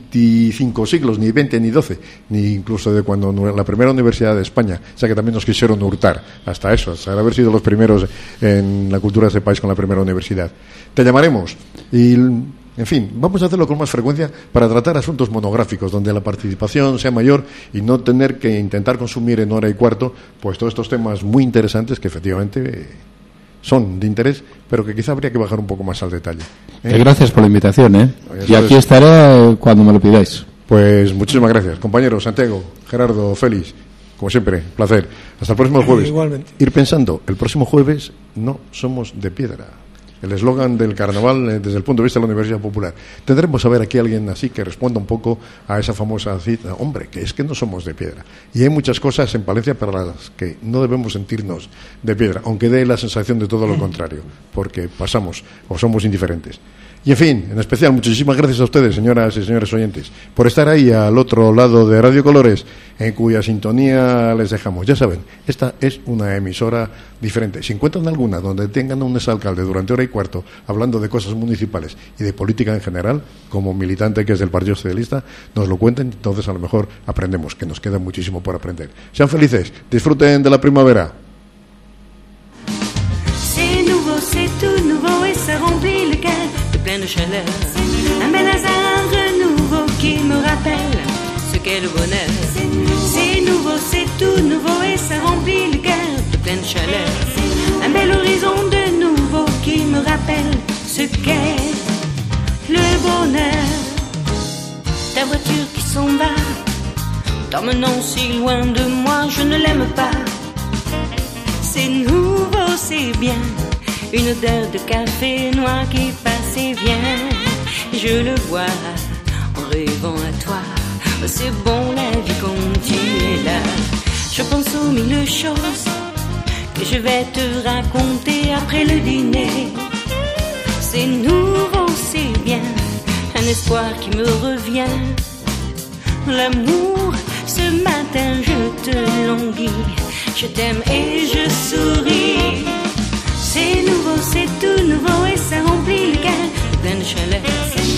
25 siglos, ni 20, ni 12, ni incluso de cuando la primera universidad de España, o sea que también nos quisieron hurtar, hasta eso, hasta haber sido los primeros en la cultura de este país con la primera universidad. Te llamaremos y, en fin, vamos a hacerlo con más frecuencia para tratar asuntos monográficos donde la participación sea mayor y no tener que intentar consumir en hora y cuarto pues todos estos temas muy interesantes que efectivamente son de interés, pero que quizá habría que bajar un poco más al detalle. Gracias por la invitación, y aquí estaré cuando me lo pidáis. Pues muchísimas gracias, compañeros Santiago, Gerardo, Félix. Como siempre, placer. Hasta el próximo jueves. Igualmente. Ir pensando, el próximo jueves no somos de piedra. El eslogan del carnaval desde el punto de vista de la Universidad Popular. Tendremos a ver aquí a alguien así que responda un poco a esa famosa cita. Hombre, que es que no somos de piedra. Y hay muchas cosas en Palencia para las que no debemos sentirnos de piedra, aunque dé la sensación de todo lo contrario, porque pasamos o somos indiferentes. Y en fin, en especial, muchísimas gracias a ustedes, señoras y señores oyentes, por estar ahí al otro lado de Radio Colores, en cuya sintonía les dejamos. Ya saben, esta es una emisora diferente. Si encuentran alguna donde tengan un exalcalde durante hora y cuarto hablando de cosas municipales y de política en general, como militante que es del Partido Socialista, nos lo cuenten, entonces a lo mejor aprendemos, que nos queda muchísimo por aprender. Sean felices, disfruten de la primavera. Plein de chaleur, un bel hasard, un renouveau qui me rappelle ce qu'est le bonheur. C'est nouveau, c'est tout nouveau et ça remplit le cœur de pleine chaleur. Un bel horizon de nouveau qui me rappelle ce qu'est le bonheur. Ta voiture qui s'en va, t'emmenant si loin de moi, je ne l'aime pas. C'est nouveau, c'est bien. Une odeur de café noir qui passe et vient. Je le vois en rêvant à toi, c'est bon la vie quand tu es là. Je pense aux mille choses que je vais te raconter après le dîner. C'est nouveau, c'est bien, un espoir qui me revient. L'amour, ce matin je te languis, je t'aime et je souris. C'est nouveau, c'est tout nouveau et ça remplit le cœur plein de chaleur.